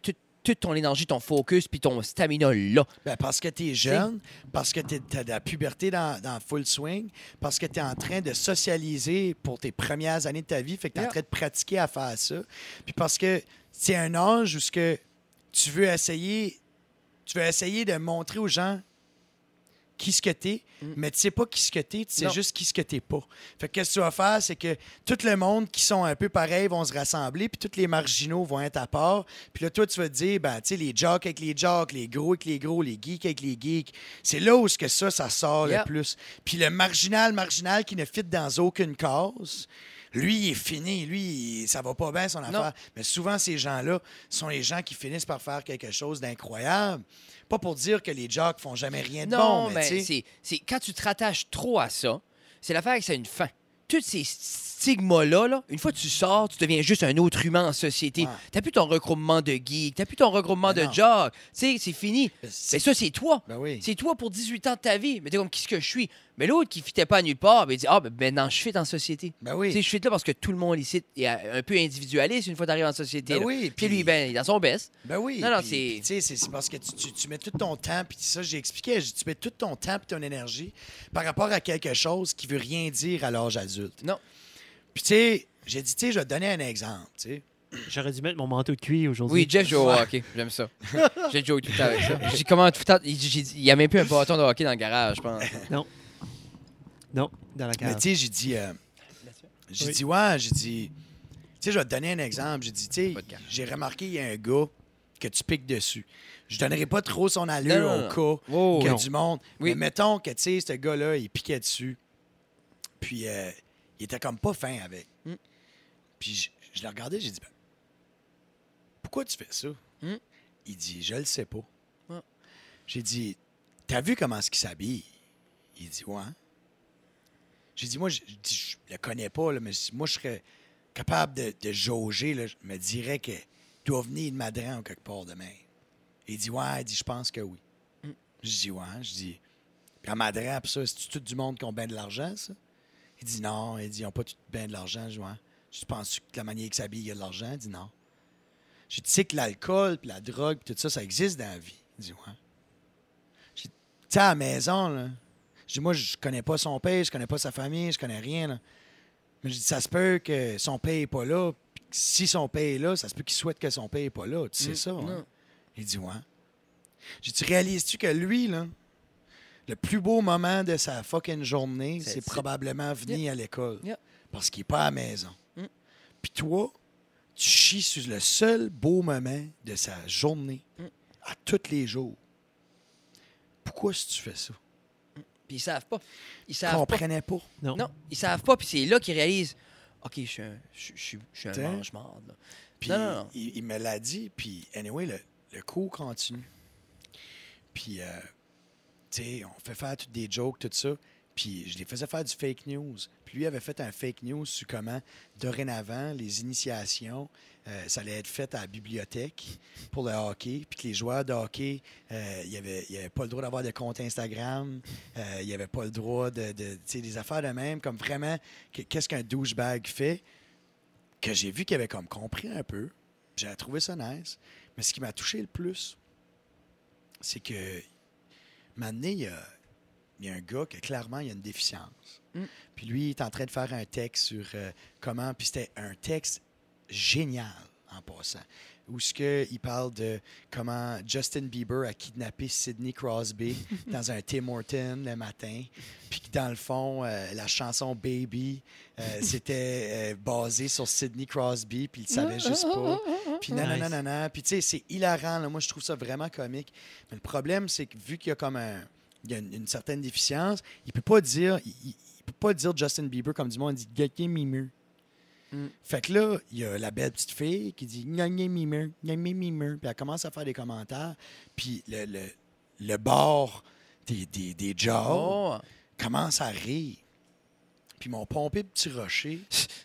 toute ton énergie, ton focus, puis ton stamina là? Ben, parce que tu es jeune, parce que tu as de la puberté dans full swing, parce que tu es en train de socialiser pour tes premières années de ta vie, fait que tu es en train de pratiquer à faire ça. Puis parce que c'est un âge où ce que tu veux essayer de montrer aux gens qui ce que t'es, mais tu sais pas qui ce que t'es, tu sais juste qui ce que t'es pas. Fait que qu'est-ce que tu vas faire, c'est que tout le monde qui sont un peu pareils vont se rassembler, puis tous les marginaux vont être à part. Puis là, toi, tu vas te dire, ben, tu sais, les jocks avec les jocks, les gros avec les gros, les geeks avec les geeks. C'est là où ce que ça sort le plus. Puis le marginal qui ne fit dans aucune cause, lui, il est fini. Lui, ça va pas bien, son affaire. Mais souvent, ces gens-là sont les gens qui finissent par faire quelque chose d'incroyable. Pas pour dire que les jocks font jamais rien de bon, mais c'est quand tu te rattaches trop à ça, c'est l'affaire que ça a une fin. Tous ces stigmas-là, là, une fois que tu sors, tu deviens juste un autre humain en société. Ouais. T'as plus ton regroupement de geeks, t'as plus ton regroupement de jocks. Tu sais, c'est fini. Mais ça, c'est toi. Ben oui. C'est toi pour 18 ans de ta vie. Mais t'es comme, qu'est-ce que je suis? Mais l'autre qui ne fitait pas à nulle part, ben, il dit, ben maintenant, je fit en société. Ben oui. Tu sais, je fit là parce que tout le monde ici est un peu individualiste une fois que t'arrives en société. Ben oui. Puis lui, ben, il est dans son best. Ben oui. Non, c'est parce que tu mets tout ton temps, puis ça, j'ai expliqué, tu mets tout ton temps et ton énergie par rapport à quelque chose qui veut rien dire à l'âge adulte. Non. Puis, tu sais, j'ai dit, tu sais, je vais te donner un exemple, tu sais. J'aurais dû mettre mon manteau de cuir aujourd'hui. Oui, Jeff joue au hockey. J'aime ça. J'ai joué tout le temps avec ça. J'ai dit, comment tout le temps. Il n'y a même plus un bâton de hockey dans le garage, je pense. Non. Non, dans la cave. Mais, tu sais, j'ai dit, tu sais, je vais te donner un exemple. J'ai dit, tu sais, j'ai remarqué, il y a un gars que tu piques dessus. Je donnerai pas trop son allure au cas qu'il y a du monde. Oui. Mais mettons que, tu sais, ce gars-là, il piquait dessus. Puis, il était comme pas fin avec. Puis, je l'ai regardé, j'ai dit, ben, pourquoi tu fais ça? Il dit, je le sais pas. J'ai dit, t'as vu comment est-ce qu'il s'habille? Il dit, ouais. J'ai dit, moi, je le connais pas, là, mais moi, je serais capable de jauger. Là, je me dirais qu'il doit venir de Madran ou quelque part demain. Il dit, ouais, il dit, je pense que oui. Je dis, ouais. Je dis, puis à Madran, puis ça, c'est tout du monde qui ont bien de l'argent, ça? Il dit, non. Il dit, ils n'ont pas tout bien de l'argent. Je dis, ouais. Je pense que la manière qu'ils s'habillent, il y a de l'argent. Il dit, non. J'ai dit, tu sais que l'alcool, puis la drogue, puis tout ça, ça existe dans la vie. Il dit, ouais. J'ai dit, tu sais, à la maison, là. Je dis, moi, je connais pas son père, je connais pas sa famille, je connais rien, là. Mais je dis, ça se peut que son père n'est pas là. Puis si son père est là, ça se peut qu'il souhaite que son père n'est pas là. Tu sais ça, hein? Il dit, ouais. J'ai dit, réalises-tu que lui, là, le plus beau moment de sa fucking journée, c'est probablement venir à l'école. Parce qu'il n'est pas à la maison. Puis toi, tu chies sur le seul beau moment de sa journée à tous les jours. Pourquoi si tu fais ça? Puis ils savent pas. Ils comprenaient pas. Non, ils savent pas. Puis c'est là qu'ils réalisent, OK, je suis un mange-marde. Puis il me l'a dit, puis anyway, le cours continue. Puis, tu sais, on fait faire toutes des jokes, tout ça. Puis je les faisais faire du fake news. Puis lui avait fait un fake news sur comment, dorénavant, les initiations, ça allait être fait à la bibliothèque pour le hockey. Puis que les joueurs de hockey, il n'y avait pas le droit d'avoir de compte Instagram. Il n'y avait pas le droit de tu sais, des affaires de même. Comme vraiment, qu'est-ce qu'un douchebag fait? Que j'ai vu qu'il avait comme compris un peu. J'ai trouvé ça nice. Mais ce qui m'a touché le plus, c'est que, maintenant, il y a un gars qui, clairement, il a une déficience. Puis lui, il est en train de faire un texte sur comment... Puis c'était un texte génial, en passant. Où il parle de comment Justin Bieber a kidnappé Sidney Crosby dans un Tim Hortons le matin. Puis que dans le fond, la chanson Baby, c'était basé sur Sidney Crosby, puis il le savait juste pas. Puis nanana. Puis tu sais, c'est hilarant. Là. Moi, je trouve ça vraiment comique. Mais le problème, c'est que vu qu'il y a comme il y a une certaine déficience, il peut pas dire Justin Bieber comme du monde, il dit « Gagné mimeux ». Fait que là, il y a la belle petite fille qui dit « Gagné mimeux, gagné mimeux ». Puis elle commence à faire des commentaires. Puis le bord des jaws commence à rire. Puis mon pompé petit rocher,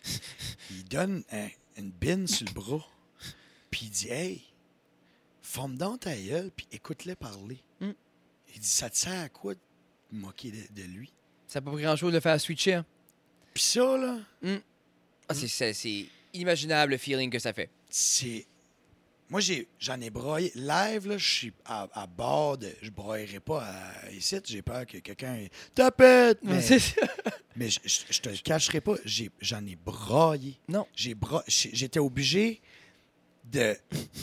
il donne une bine sur le bras. Puis il dit « Hey, forme donc ta gueule, puis écoute-le parler. » Il dit, ça te sert à quoi de moquer de lui? Ça n'a pas pris grand-chose de le faire switcher. Hein? Puis ça, là... C'est inimaginable le feeling que ça fait. C'est... moi, j'en ai broyé. Live, là, je suis à bord de... Je broyerai pas ici. J'ai peur que quelqu'un... Tapette! Mais je te le cacherai pas. J'en ai broyé. Non. J'étais obligé de...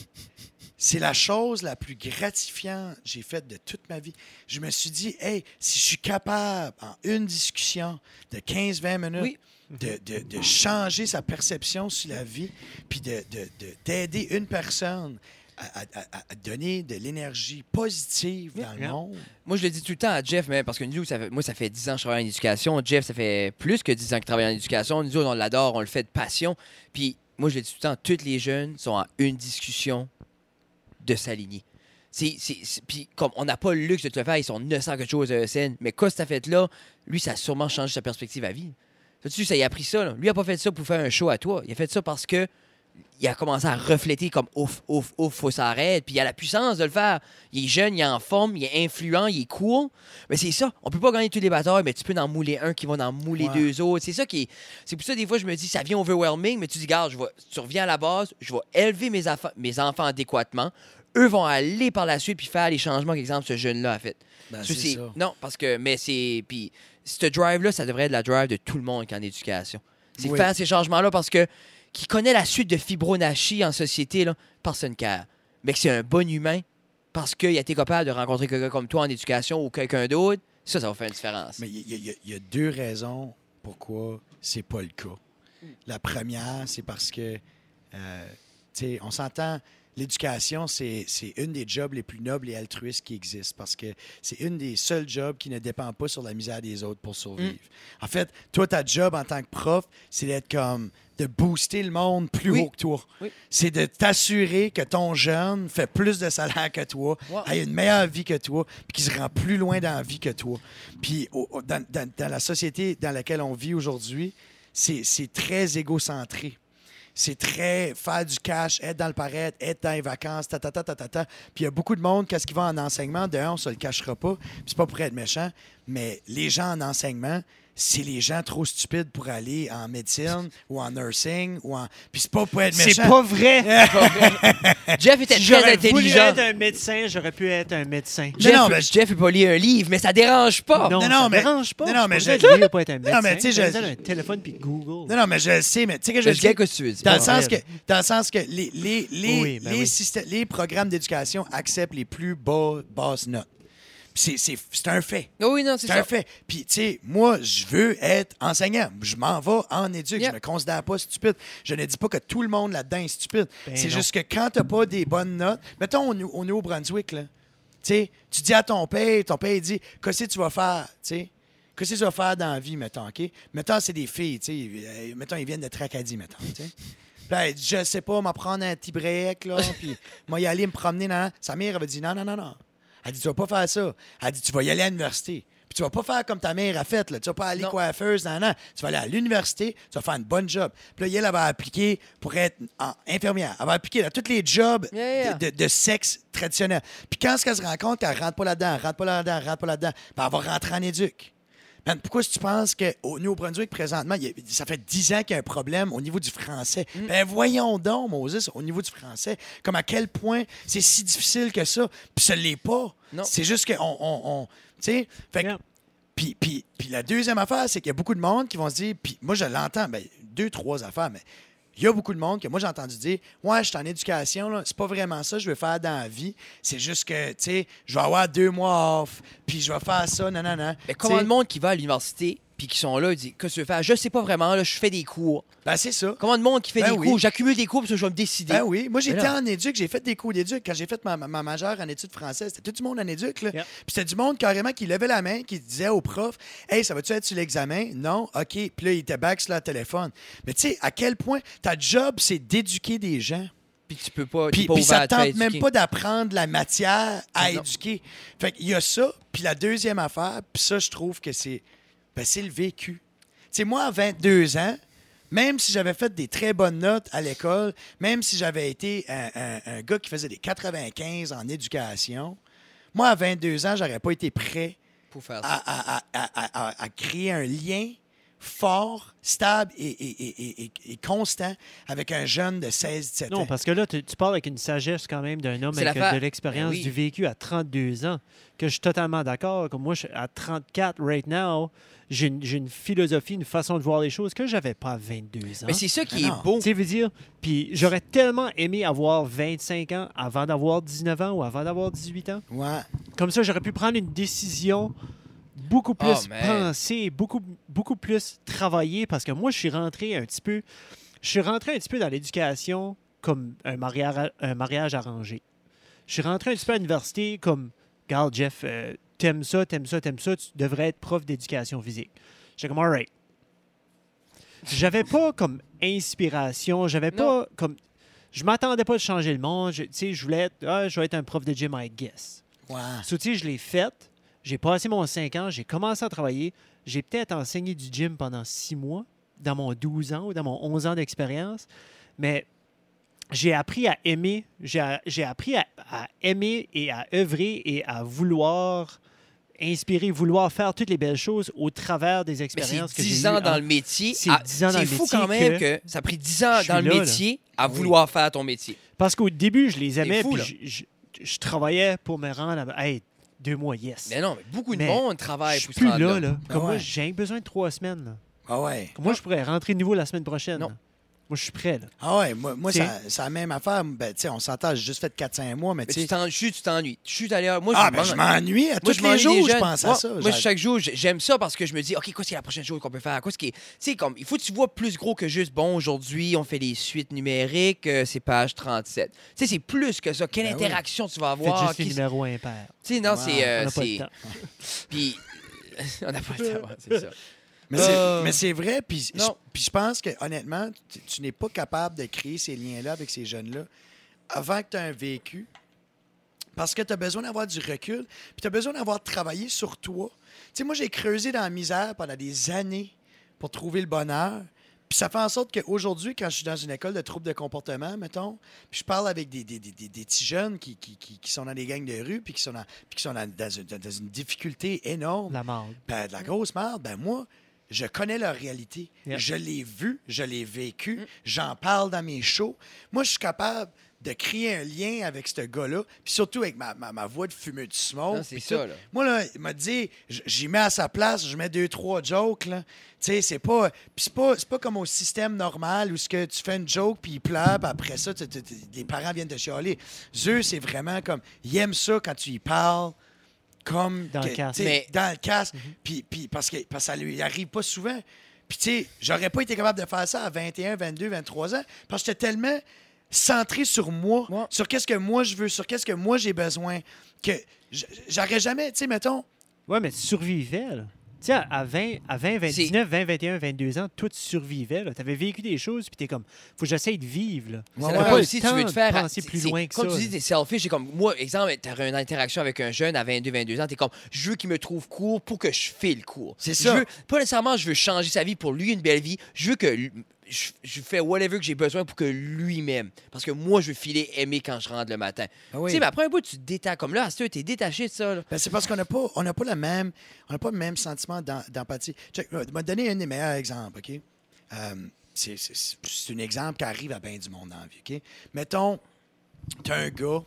C'est la chose la plus gratifiante que j'ai faite de toute ma vie. Je me suis dit, hey, si je suis capable, en une discussion de 15-20 minutes, de changer sa perception sur la vie, puis d'aider une personne à donner de l'énergie positive dans le monde. Moi, je le dis tout le temps à Jeff, mais parce que nous, ça fait 10 ans que je travaille en éducation. Jeff, ça fait plus que 10 ans qu'il travaille en éducation. Nous autres, on l'adore, on le fait de passion. Puis moi, je le dis tout le temps, tous les jeunes sont en une discussion de s'aligner. Puis comme on n'a pas le luxe de te le faire, ils sont 900 quelque chose à ESN, mais quoi, cette fête-là, lui, ça a sûrement changé sa perspective à vie. Tu sais, il a appris ça. Là. Lui, il n'a pas fait ça pour faire un show à toi. Il a fait ça parce que il a commencé à refléter comme ouf, faut s'arrêter. Puis il a la puissance de le faire. Il est jeune, il est en forme, il est influent, il est cool. Mais c'est ça. On peut pas gagner tous les batailles, mais tu peux en mouler un qui va en mouler deux autres. C'est ça qui est. C'est pour ça, des fois, je me dis, ça vient overwhelming, mais tu dis, regarde, tu reviens à la base, je vais élever mes enfants adéquatement. Eux vont aller par la suite puis faire les changements qu'exemple ce jeune-là a fait. Ben, c'est ça. Non, parce que, mais c'est. Puis, ce drive-là, ça devrait être la drive de tout le monde qui est en éducation. C'est faire ces changements-là parce que qui connaît la suite de Fibonacci en société, là, personne ne care. Mais que c'est un bon humain parce qu'il a été capable de rencontrer quelqu'un comme toi en éducation ou quelqu'un d'autre, ça va faire une différence. Mais il y a deux raisons pourquoi c'est pas le cas. La première, c'est parce que, tu sais, on s'entend. L'éducation, c'est une des jobs les plus nobles et altruistes qui existent parce que c'est une des seuls jobs qui ne dépend pas sur la misère des autres pour survivre. En fait, toi, ta job en tant que prof, c'est d'être comme de booster le monde plus haut que toi. C'est de t'assurer que ton jeune fait plus de salaire que toi, a une meilleure vie que toi, puis qu'il se rend plus loin dans la vie que toi. Puis dans la société dans laquelle on vit aujourd'hui, c'est très égocentré. C'est très faire du cash, être dans le paraître, être dans les vacances, Puis il y a beaucoup de monde, qu'est-ce qui va en enseignement? D'un, on ne se le cachera pas. Puis c'est pas pour être méchant, mais les gens en enseignement, c'est les gens trop stupides pour aller en médecine ou en nursing. Puis c'est pas pour être méchant. C'est pas vrai! Jeff était si très intelligent. Voulu être un médecin, j'aurais pu être un médecin. Jeff n'a pas lu un livre, mais ça dérange pas. Non, ça dérange pas. Non, mais je ne pas être un médecin. Non, mais tu sais, un téléphone puis Google. Non, mais je le sais, mais tu sais que je sais que tu veux dire. Dans le sens que les programmes d'éducation acceptent les plus basses notes. C'est un fait. Oui, non, c'est un fait. Puis, tu sais, moi, je veux être enseignant. Je m'en vais en éduc. Je me considère pas stupide. Je ne dis pas que tout le monde là-dedans est stupide. C'est juste que quand tu n'as pas des bonnes notes... Mettons, on est au Brunswick, là. Tu sais, tu dis à ton père il dit, qu'est-ce que tu vas faire, tu sais? Qu'est-ce que tu vas faire dans la vie, mettons, OK? Mettons, c'est des filles, tu sais. Mettons, ils viennent de Tracadie, mettons, tu sais. Puis, je sais pas, m'en prendre un petit break, là, puis moi, y aller me promener dans... Sa mère, elle va dire, non. Elle dit, tu vas pas faire ça. Elle dit, tu vas y aller à l'université. Puis tu vas pas faire comme ta mère a fait. Là. Tu vas pas aller coiffeuse. Non. Tu vas aller à l'université, tu vas faire une bonne job. Puis là, elle va appliquer pour être infirmière. Elle va appliquer dans tous les jobs de sexe traditionnel. Puis quand elle se rend compte qu'elle rentre pas là-dedans, puis elle va rentrer en éduc. Man, pourquoi tu penses qu'au Nouveau-Brunswick, présentement, ça fait 10 ans qu'il y a un problème au niveau du français? Ben voyons donc, Moses, au niveau du français, comme à quel point c'est si difficile que ça. Puis ça ne l'est pas. Non. C'est juste que tu sais, puis la deuxième affaire, c'est qu'il y a beaucoup de monde qui vont se dire, puis moi je l'entends, 2-3 affaires, mais il y a beaucoup de monde que moi j'ai entendu dire, ouais, je suis en éducation, là, c'est pas vraiment ça que je veux faire dans la vie, c'est juste que, tu sais, je vais avoir 2 mois off, puis je vais faire ça, non. Mais comment le monde qui va à l'université puis qui sont là, ils disent, qu'est-ce que tu veux faire? Je sais pas vraiment, là, je fais des cours. Ben, c'est ça. Comment le monde qui fait des cours? J'accumule des cours parce que je vais me décider. Ben oui. Moi, j'étais en éduc, j'ai fait des cours d'éduc. Quand j'ai fait ma majeure en études françaises, c'était tout du monde en éduc, là. Puis c'était du monde carrément qui levait la main, qui disait au prof, hey, ça va-tu être sur l'examen? Non? OK. Puis là, il était back sur le téléphone. Mais tu sais, à quel point ta job, c'est d'éduquer des gens. Puis tu peux pas. Puis ça ne tente même pas d'apprendre la matière à éduquer. Fait qu'il y a ça. Puis la deuxième affaire, puis ça, je trouve que c'est le vécu. Tu sais, moi, à 22 ans, même si j'avais fait des très bonnes notes à l'école, même si j'avais été un gars qui faisait des 95 en éducation, moi, à 22 ans, j'aurais pas été prêt pour faire à créer un lien fort, stable et constant avec un jeune de 16-17 ans. Non, parce que là, tu parles avec une sagesse quand même d'un homme C'est avec de l'expérience oui. du vécu à 32 ans, que je suis totalement d'accord. Comme moi, à 34 right now, j'ai une philosophie, une façon de voir les choses que j'avais pas à 22 ans. Mais c'est ça qui Ah est non. beau. Tu sais, veux dire, puis j'aurais tellement aimé avoir 25 ans avant d'avoir 19 ans ou avant d'avoir 18 ans. Ouais. Comme ça, j'aurais pu prendre une décision beaucoup plus Oh, man. pensée, beaucoup plus travaillée, parce que moi, je suis rentré un petit peu dans l'éducation comme un mariage arrangé. Je suis rentré un petit peu à l'université comme, regarde, Jeff, t'aimes ça, tu devrais être prof d'éducation physique. J'étais comme, all right. J'avais pas comme inspiration, j'avais pas comme... Je m'attendais pas de changer le monde. Tu sais, je voulais être, je vais être un prof de gym, I guess. Ouais. So, tu sais, je l'ai fait. J'ai passé mon 5 ans, j'ai commencé à travailler. J'ai peut-être enseigné du gym pendant 6 mois, dans mon 12 ans ou dans mon 11 ans d'expérience. Mais j'ai appris à aimer. J'ai appris à aimer et à œuvrer et à vouloir inspirer, vouloir faire toutes les belles choses au travers des Mais expériences c'est que j'ai 10 eues. ans dans le métier. C'est 10 ans dans C'est le fou métier quand même que que ça a pris 10 ans je suis dans le là, métier à Oui. vouloir faire ton métier. Parce qu'au début, je les aimais, fou, puis je travaillais pour me rendre à... Hey, 2 mois, yes. Mais non, mais beaucoup de Mais monde travaille Je pour suis se plus rendre là. Ah Comme moi, ouais. j'ai besoin de 3 semaines. Là. Ah ouais. Comme moi, je pourrais rentrer de nouveau la semaine prochaine. Non. là. Moi, je suis prêt. Là. Ah ouais, moi T'sais. c'est la même affaire. Ben, tu sais, on s'entend, j'ai juste fait 4-5 mois, mais Mais tu sais... tu t'ennuies. Je suis allé. Moi, Je m'ennuie. À tous les jours, je pense à ça. Moi, chaque jour, j'aime ça parce que je me dis, OK, quoi, c'est la prochaine chose qu'on peut faire? Quoi, tu sais, comme, il faut que tu vois plus gros que juste, bon, aujourd'hui, on fait les suites numériques, c'est page 37. Tu sais, c'est plus que ça. Quelle Ben oui. interaction tu vas Faites avoir? juste les numéros impairs. Tu sais, non, Ouais, c'est. On n'a pas le temps. Puis, on n'a pas le temps, ouais, c'est ça. Mais c'est vrai, puis Non. je pense que, honnêtement, tu n'es pas capable de créer ces liens-là avec ces jeunes-là avant que tu aies un vécu. Parce que tu as besoin d'avoir du recul, puis tu as besoin d'avoir travaillé sur toi. Tu sais, moi, j'ai creusé dans la misère pendant des années pour trouver le bonheur. Puis ça fait en sorte qu'aujourd'hui, quand je suis dans une école de troubles de comportement, mettons, puis je parle avec des petits jeunes qui sont dans des gangs de rue, puis qui sont dans une difficulté énorme, La marde. de la grosse merde, moi, je connais leur réalité. Yeah. Je l'ai vu, je l'ai vécu, j'en parle dans mes shows. Moi, je suis capable de créer un lien avec ce gars-là, puis surtout avec ma voix de fumeux de smoke. Non, c'est puis ça, tout. là. Moi, là, il m'a dit, j'y mets à sa place, je mets 2-3 jokes, là. Tu sais, c'est pas comme au système normal où ce que tu fais une joke, puis il pleure, puis après ça, les parents viennent te chialer. Eux, c'est vraiment comme, ils aiment ça quand tu y parles, comme... Dans le casque. Mais dans le casque, puis parce que ça lui arrive pas souvent. Puis, tu sais, j'aurais pas été capable de faire ça à 21, 22, 23 ans, parce que j'étais tellement centré sur moi, Ouais. sur qu'est-ce que moi je veux, sur qu'est-ce que moi j'ai besoin, que j'aurais jamais, tu sais, mettons... Ouais, mais tu survivais, là. Tu sais, à 20, 19, 20, 21, 22 ans, toi, tu survivais, là. Tu avais vécu des choses, puis t'es comme, faut que j'essaye de vivre, là. Ouais, C'est ouais. la Pas fois le aussi, tu temps veux te de faire. penser plus loin que comme ça, tu dis, là. t'es selfish. C'est comme, moi, exemple, t'as une interaction avec un jeune à 22, 22 ans, t'es comme, je veux qu'il me trouve cool pour que je file cool. C'est ça. Pas nécessairement, je veux changer sa vie pour lui une belle vie. Je veux que. Je fais whatever que j'ai besoin pour que lui m'aime. Parce que moi, je veux filer aimer quand je rentre le matin. Ah oui. Tu sais, mais après un bout, tu te détaches. Comme là, tu es détaché de ça. Là. Ben, c'est parce qu'on n'a pas le même sentiment d'empathie. Check, je vais te donner un des meilleurs exemples, OK? C'est un exemple qui arrive à bien du monde dans la vie, OK? Mettons, tu as un gars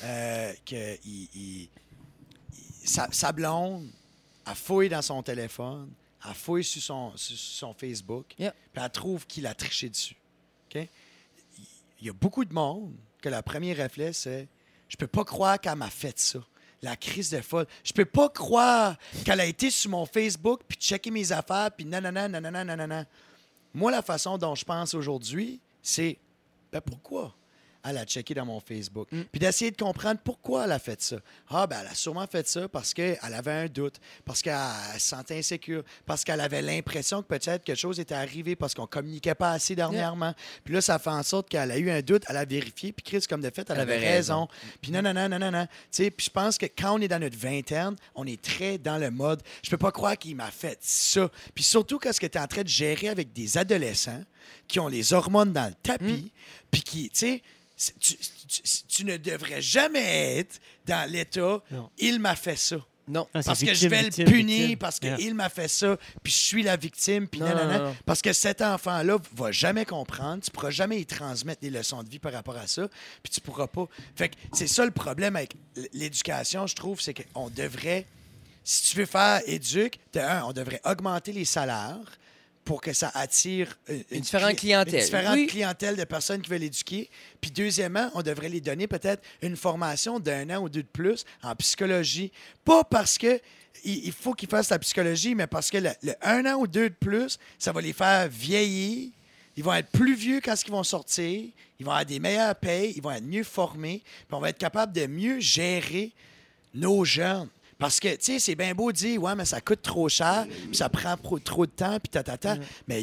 sa blonde, elle fouille dans son téléphone, elle fouille sur son Facebook, Yeah. puis elle trouve qu'il a triché dessus. OK? Il y a beaucoup de monde que le premier réflexe, c'est « Je peux pas croire qu'elle m'a fait ça. » La crise de folle. Je peux pas croire qu'elle a été sur mon Facebook puis checké mes affaires puis nanana, nanana, nanana. Moi, la façon dont je pense aujourd'hui, c'est ben pourquoi elle a checké dans mon Facebook? Puis d'essayer de comprendre pourquoi elle a fait ça. Ah, ben elle a sûrement fait ça parce qu'elle avait un doute, parce qu'elle se sentait insécure, parce qu'elle avait l'impression que peut-être quelque chose était arrivé parce qu'on communiquait pas assez dernièrement. Puis là, ça fait en sorte qu'elle a eu un doute, elle a vérifié, puis Chris, comme de fait, elle avait raison. Puis non. Tu sais, puis je pense que quand on est dans notre vingtaine, on est très dans le mode « Je peux pas croire qu'il m'a fait ça. » Puis surtout quand tu es en train de gérer avec des adolescents qui ont les hormones dans le tapis, puis qui, tu sais, tu ne devrais jamais être dans l'état Non. « il m'a fait ça ». Non. Parce que je vais le punir, parce qu'il m'a fait ça, puis je suis la victime, puis non. Parce que cet enfant-là va jamais comprendre, tu pourras jamais y transmettre des leçons de vie par rapport à ça, puis tu pourras pas. Fait que c'est ça le problème avec l'éducation, je trouve, c'est qu'on devrait, si tu veux faire éduque, on devrait augmenter les salaires pour que ça attire une différente clientèle. Une différente clientèle de personnes qui veulent éduquer. Puis deuxièmement, on devrait les donner peut-être une formation d'1 an ou 2 de plus en psychologie. Pas parce que il faut qu'ils fassent la psychologie, mais parce que le 1 an ou 2 de plus, ça va les faire vieillir. Ils vont être plus vieux quand ils vont sortir. Ils vont avoir des meilleures payes. Ils vont être mieux formés. Puis on va être capable de mieux gérer nos jeunes. Parce que, tu sais, c'est bien beau de dire, ouais, mais ça coûte trop cher, puis ça prend trop de temps, puis Mais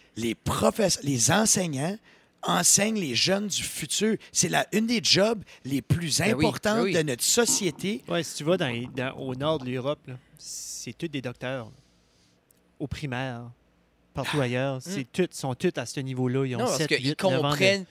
les enseignants enseignent les jeunes du futur. C'est une des jobs les plus importantes de notre société. Oui, si tu vas au nord de l'Europe, là, c'est tous des docteurs. Là. Au primaire, partout ailleurs. Sont tous à ce niveau-là. Ils ont 7, 8, 9 ans. Ils comprennent.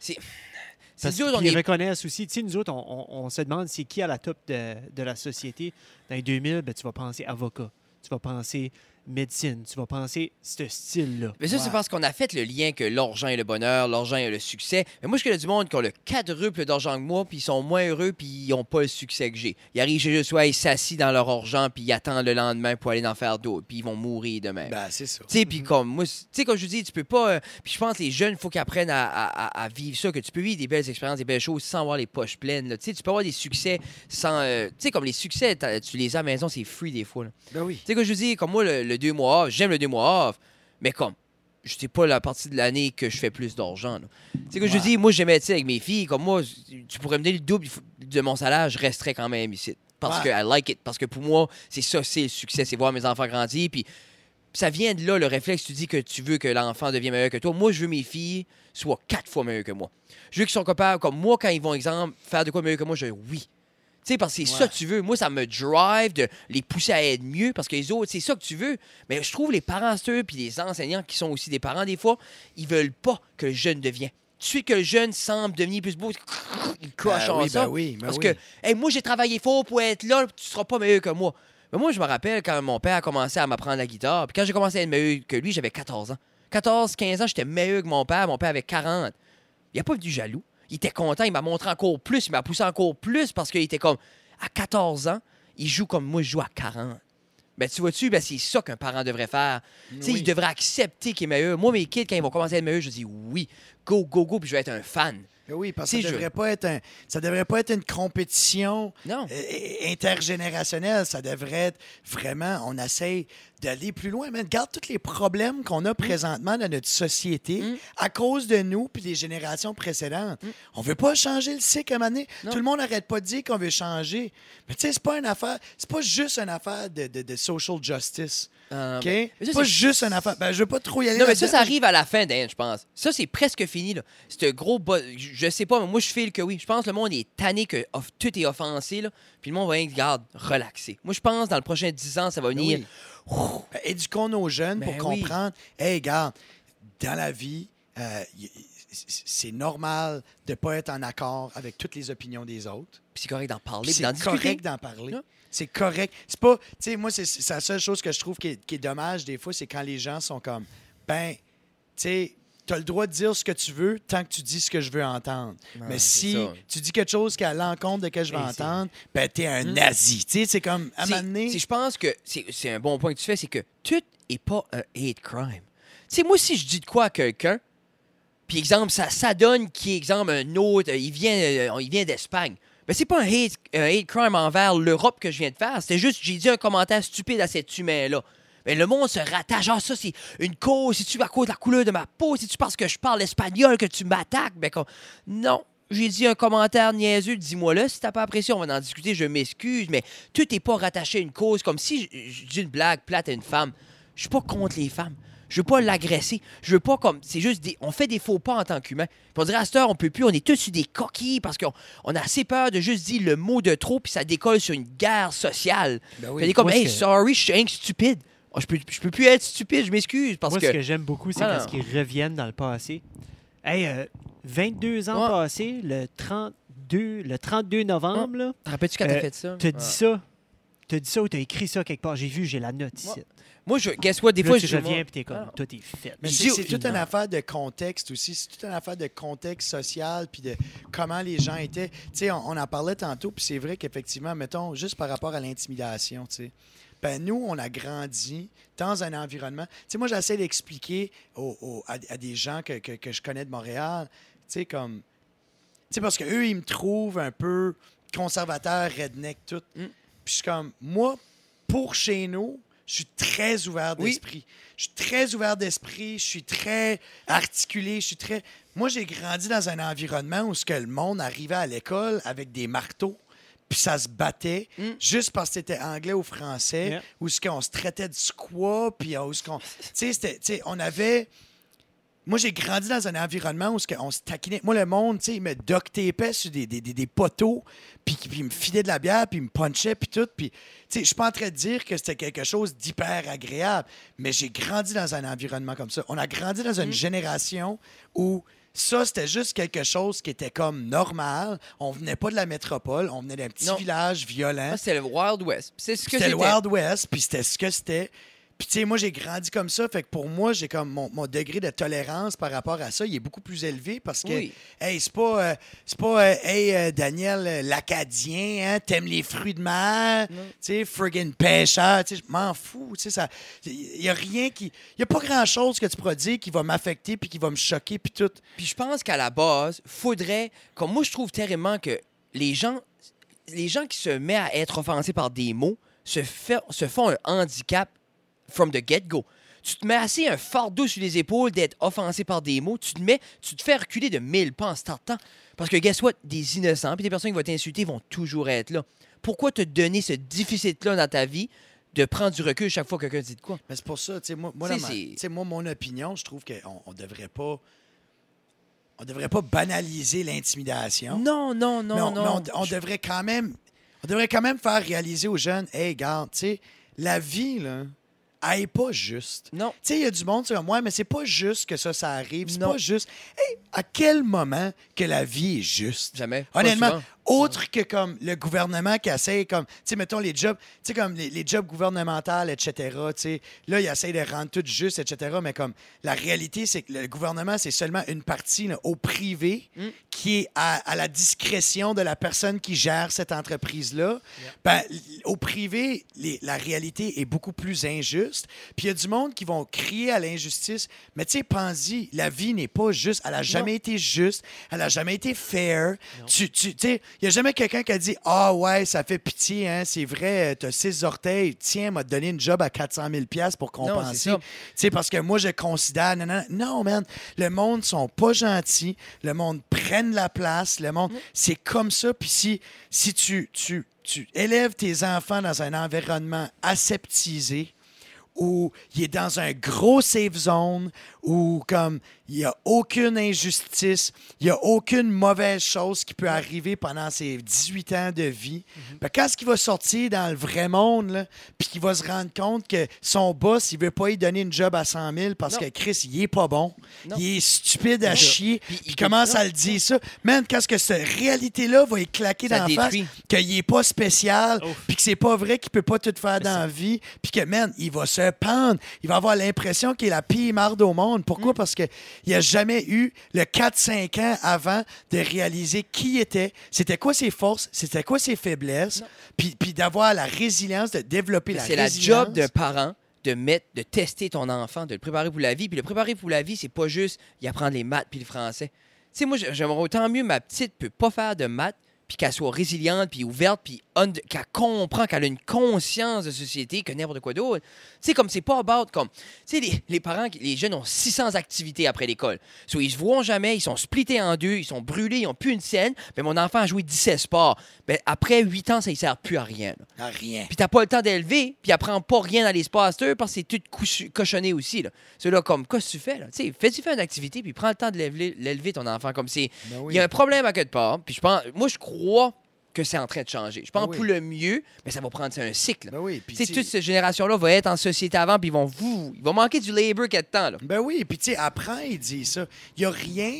Parce qu'ils reconnaissent aussi. Tu sais, nous autres, on se demande c'est qui à la top de la société. Dans les 2000, ben, tu vas penser avocat. Tu vas penser médecine. Tu vas penser ce style-là. Mais ça, c'est parce qu'on a fait le lien que l'argent est le bonheur, l'argent est le succès. Mais moi, je connais du monde qui ont le quadruple d'argent que moi, puis ils sont moins heureux, puis ils n'ont pas le succès que j'ai. Ils arrivent chez eux, soit ils s'assient dans leur argent, puis ils attendent le lendemain pour aller en faire d'autres, puis ils vont mourir demain. Ben, c'est ça. Tu sais, puis comme moi, tu sais, comme je dis, tu peux pas. Puis je pense que les jeunes, il faut qu'ils apprennent à vivre ça, que tu peux vivre des belles expériences, des belles choses sans avoir les poches pleines. Tu sais, tu peux avoir des succès sans. Tu sais, comme les succès, tu les as à la maison, c'est free des fois. Là. Ben oui. Tu sais, comme je dis, comme moi, le 2 mois off, j'aime le 2 mois off, mais comme. Je sais pas la partie de l'année que je fais plus d'argent. Tu sais, que je dis, moi, j'aimais, tu sais, avec mes filles, comme moi, tu pourrais me donner le double de mon salaire, je resterais quand même ici. Parce que I like it. Parce que pour moi, c'est ça, c'est le succès, c'est voir mes enfants grandir. Puis ça vient de là, le réflexe, tu dis que tu veux que l'enfant devienne meilleur que toi. Moi, je veux mes filles soient 4 fois meilleures que moi. Je veux qu'ils soient capables, comme moi, quand ils vont, exemple, faire de quoi meilleur que moi, je dis oui. Tu sais, parce que c'est ça que tu veux. Moi, ça me drive de les pousser à être mieux parce que les autres, c'est ça que tu veux. Mais je trouve les parents, puis les enseignants qui sont aussi des parents, des fois, ils veulent pas que le jeune devienne. Tout de suite que le jeune semble devenir plus beau, ils cochent en ça. Parce que, hey, moi, j'ai travaillé fort pour être là, tu seras pas meilleur que moi. Mais moi, je me rappelle quand mon père a commencé à m'apprendre la guitare. Puis quand j'ai commencé à être meilleur que lui, j'avais 14 ans. 14, 15 ans, j'étais meilleur que mon père. Mon père avait 40. Il n'a pas du jaloux. Il était content. Il m'a montré encore plus. Il m'a poussé encore plus parce qu'il était comme... À 14 ans, il joue comme moi, je joue à 40. Ben, tu vois-tu, ben, c'est ça qu'un parent devrait faire. Oui. Il devrait accepter qu'il est meilleur. Moi, mes kids, quand ils vont commencer à être meilleurs, je dis oui, go, go, go, puis je vais être un fan. Oui, parce que ça devrait pas être une compétition intergénérationnelle. Ça devrait être vraiment, on essaye d'aller plus loin. Mais regarde tous les problèmes qu'on a présentement dans notre société à cause de nous puis des générations précédentes. On veut pas changer le cycle à un moment donné. Tout le monde n'arrête pas de dire qu'on veut changer. Mais tu sais, c'est pas juste une affaire de social justice. OK? C'est pas juste une affaire. Ben, je veux pas trop y aller. Non, mais ça arrive à la fin, Dan, je pense. Ça, c'est presque fini, là. C'est un gros... Je sais pas, mais moi, je file que oui. Je pense que le monde est tanné que tout est offensé, là. Puis le monde va être, regarde, relaxé. Moi, je pense dans le prochain 10 ans, ça va venir... Éduquons nos jeunes pour comprendre. Hey, regarde, dans la vie, c'est normal de pas être en accord avec toutes les opinions des autres. Puis c'est correct d'en parler. C'est correct d'en parler. C'est correct. C'est pas... Tu sais, moi, c'est la seule chose que je trouve qui est dommage des fois, c'est quand les gens sont comme, ben, tu sais, tu as le droit de dire ce que tu veux tant que tu dis ce que je veux entendre. Mais si tu dis quelque chose qui est à l'encontre de ce que je veux entendre, ben, t'es un nazi. Tu sais, c'est comme, à un moment donné... Je pense que c'est un bon point que tu fais, c'est que tout n'est pas un hate crime. Tu sais, moi, si je dis de quoi à quelqu'un, puis exemple, ça donne qui exemple, un autre, il vient d'Espagne. Mais c'est pas un hate crime envers l'Europe que je viens de faire. C'était juste, j'ai dit un commentaire stupide à cet humain-là. Mais le monde se rattache. Ah, ça, c'est une cause. Si tu à cause de la couleur de ma peau, si tu penses que je parle espagnol, que tu m'attaques, ben comme... Non. J'ai dit un commentaire niaiseux, dis-moi là. Si t'as pas apprécié, on va en discuter, je m'excuse. Mais tout n'est pas rattaché à une cause. Comme si je dis une blague plate à une femme. Je suis pas contre les femmes. Je veux pas l'agresser. Je veux pas comme... C'est juste on fait des faux pas en tant qu'humain. Puis on dirait à cette heure, on peut plus. On est tous sur des coquilles parce qu'on a assez peur de juste dire le mot de trop puis ça décolle sur une guerre sociale. Ben oui. Fait comme, hey, sorry, je suis stupide. Oh, je peux plus être stupide, je m'excuse. Moi, ce que j'aime beaucoup, c'est quand ils reviennent dans le passé. Hey, 22 ans passés, le 32 novembre, là... Te rappelles-tu quand t'as fait ça? T'as dit ça. t'as dit ça ou t'as écrit ça quelque part. J'ai la note ici. Moi, guess what, des Là, fois, tu je reviens et t'es comme, tout est fait. Mais c'est toute une affaire de contexte aussi. C'est toute une affaire de contexte social puis de comment les gens étaient. Tu sais, on en parlait tantôt, puis c'est vrai qu'effectivement, mettons, juste par rapport à l'intimidation, tu sais. Ben, nous, on a grandi dans un environnement. Tu sais, moi, j'essaie d'expliquer à des gens que je connais de Montréal, tu sais, comme. Tu sais, parce qu'eux, ils me trouvent un peu conservateur, redneck, tout. Puis je suis comme, moi, pour chez nous, je suis très ouvert d'esprit. Je suis très ouvert d'esprit, je suis très articulé, je suis très... Moi, j'ai grandi dans un environnement où ce que le monde arrivait à l'école avec des marteaux, puis ça se battait juste parce que c'était anglais ou français, où ce qu'on se traitait de squat, puis où ce qu'on... Tu sais, on avait... Moi, j'ai grandi dans un environnement où on se taquinait. Moi, le monde, tu sais, il me duct-tapait sur des poteaux, puis il me filait de la bière, puis il me punchait, puis tout. Puis, tu sais, je suis pas en train de dire que c'était quelque chose d'hyper agréable, mais j'ai grandi dans un environnement comme ça. On a grandi dans une génération où ça, c'était juste quelque chose qui était comme normal. On venait pas de la métropole, on venait d'un petit village violent. Ça, c'était le Wild West. C'était le Wild West, puis c'était ce que c'était. Puis, tu sais, moi, j'ai grandi comme ça. Fait que pour moi, j'ai comme mon degré de tolérance par rapport à ça, il est beaucoup plus élevé parce que, hey, c'est pas hey, Daniel, l'Acadien, hein, t'aimes les fruits de mer, tu sais, friggin' pêcheur, tu sais, je m'en fous, tu sais, il y a rien qui... Il y a pas grand-chose que tu pourras dire qui va m'affecter puis qui va me choquer puis tout. Puis je pense qu'à la base, faudrait... Comme moi, je trouve terriblement que les gens qui se mettent à être offensés par des mots se font un handicap from the get-go. Tu te mets assez un fardeau sur les épaules d'être offensé par des mots. Tu te fais reculer de 1000 pas en startant. Parce que, guess what? Des innocents puis des personnes qui vont t'insulter vont toujours être là. Pourquoi te donner ce déficit-là dans ta vie de prendre du recul chaque fois que quelqu'un dit de quoi? Mais c'est pour ça, tu sais, moi, mon opinion, je trouve qu'on devrait pas... On devrait pas banaliser l'intimidation. Non. On devrait quand même faire réaliser aux jeunes, hey, regarde, tu sais, la vie, là... elle n'est pas juste. Non. Tu sais, il y a du monde qui dit, ouais, mais c'est pas juste que ça arrive. C'est pas juste. Hey, à quel moment que la vie est juste? Jamais. Honnêtement, autre que comme le gouvernement qui essaie, comme, tu sais, mettons les jobs, tu sais, comme les jobs gouvernementaux, etc., tu sais, là, ils essayent de rendre tout juste, etc., mais comme, la réalité, c'est que le gouvernement, c'est seulement une partie là, au privé qui est à la discrétion de la personne qui gère cette entreprise-là. Ben, au privé, la réalité est beaucoup plus injuste. Puis il y a du monde qui vont crier à l'injustice, mais tu sais, pense-y, la vie n'est pas juste, elle n'a jamais été juste, elle n'a jamais été fair. Tu sais, il n'y a jamais quelqu'un qui a dit « Ah ouais, ça fait pitié, hein, c'est vrai, tu as 6 orteils, tiens, m'a donné une job à 400 000 $ pour compenser. » Tu sais, parce que moi, je considère... Non, man, le monde ne sont pas gentils, le monde prenne la place, le monde... C'est comme ça, puis si tu élèves tes enfants dans un environnement aseptisé, où il est dans un gros safe zone, où comme il n'y a aucune injustice, il n'y a aucune mauvaise chose qui peut arriver pendant ses 18 ans de vie. Ben, quand est-ce qu'il va sortir dans le vrai monde, là, puis qu'il va se rendre compte que son boss, il ne veut pas lui donner une job à 100 000 parce que Chris, il n'est pas bon, il est stupide à chier, puis il commence à le dire ça. Man, quand est-ce que cette réalité-là va éclater dans la face, qu'il n'est pas spécial, puis que c'est pas vrai qu'il ne peut pas tout faire dans la vie, puis que, man, il va se pendre, il va avoir l'impression qu'il est la pire marde au monde. Pourquoi? Parce qu'il n'y a jamais eu le 4-5 ans avant de réaliser qui il était, c'était quoi ses forces, c'était quoi ses faiblesses, puis d'avoir la résilience, de développer la résilience. C'est la job d'un parent de tester ton enfant, de le préparer pour la vie. Puis le préparer pour la vie, c'est pas juste y apprendre les maths puis le français. Tu sais, moi, j'aimerais autant mieux ma petite peut pas faire de maths, puis qu'elle soit résiliente, puis ouverte, puis qu'elle comprend, qu'elle a une conscience de société que n'importe quoi d'autre. Tu sais, comme c'est pas about, comme... Tu sais, les parents, les jeunes ont 600 activités après l'école. So, ils se voient jamais, ils sont splittés en deux, ils sont brûlés, ils n'ont plus une scène. Mais mon enfant a joué 17 sports. Ben, après 8 ans, ça ne sert plus à rien. À rien. Puis t'as pas le temps d'élever, puis il apprend pas rien dans les sports parce que c'est tout cochonné aussi. Là. C'est là comme, qu'est-ce que tu fais? Tu sais, fais-tu faire une activité, puis prends le temps de l'élever ton enfant. Comme c'est... Il y a un problème à quelque part. Puis je pense... Moi, je crois que c'est en train de changer. Je pense pour le mieux, mais ça va prendre un cycle. Ben oui, toute cette génération-là va être en société avant, puis il va manquer du labor qu'il y a de temps. Là. Ben oui, puis tu sais, après, il dit ça. Il n'y a rien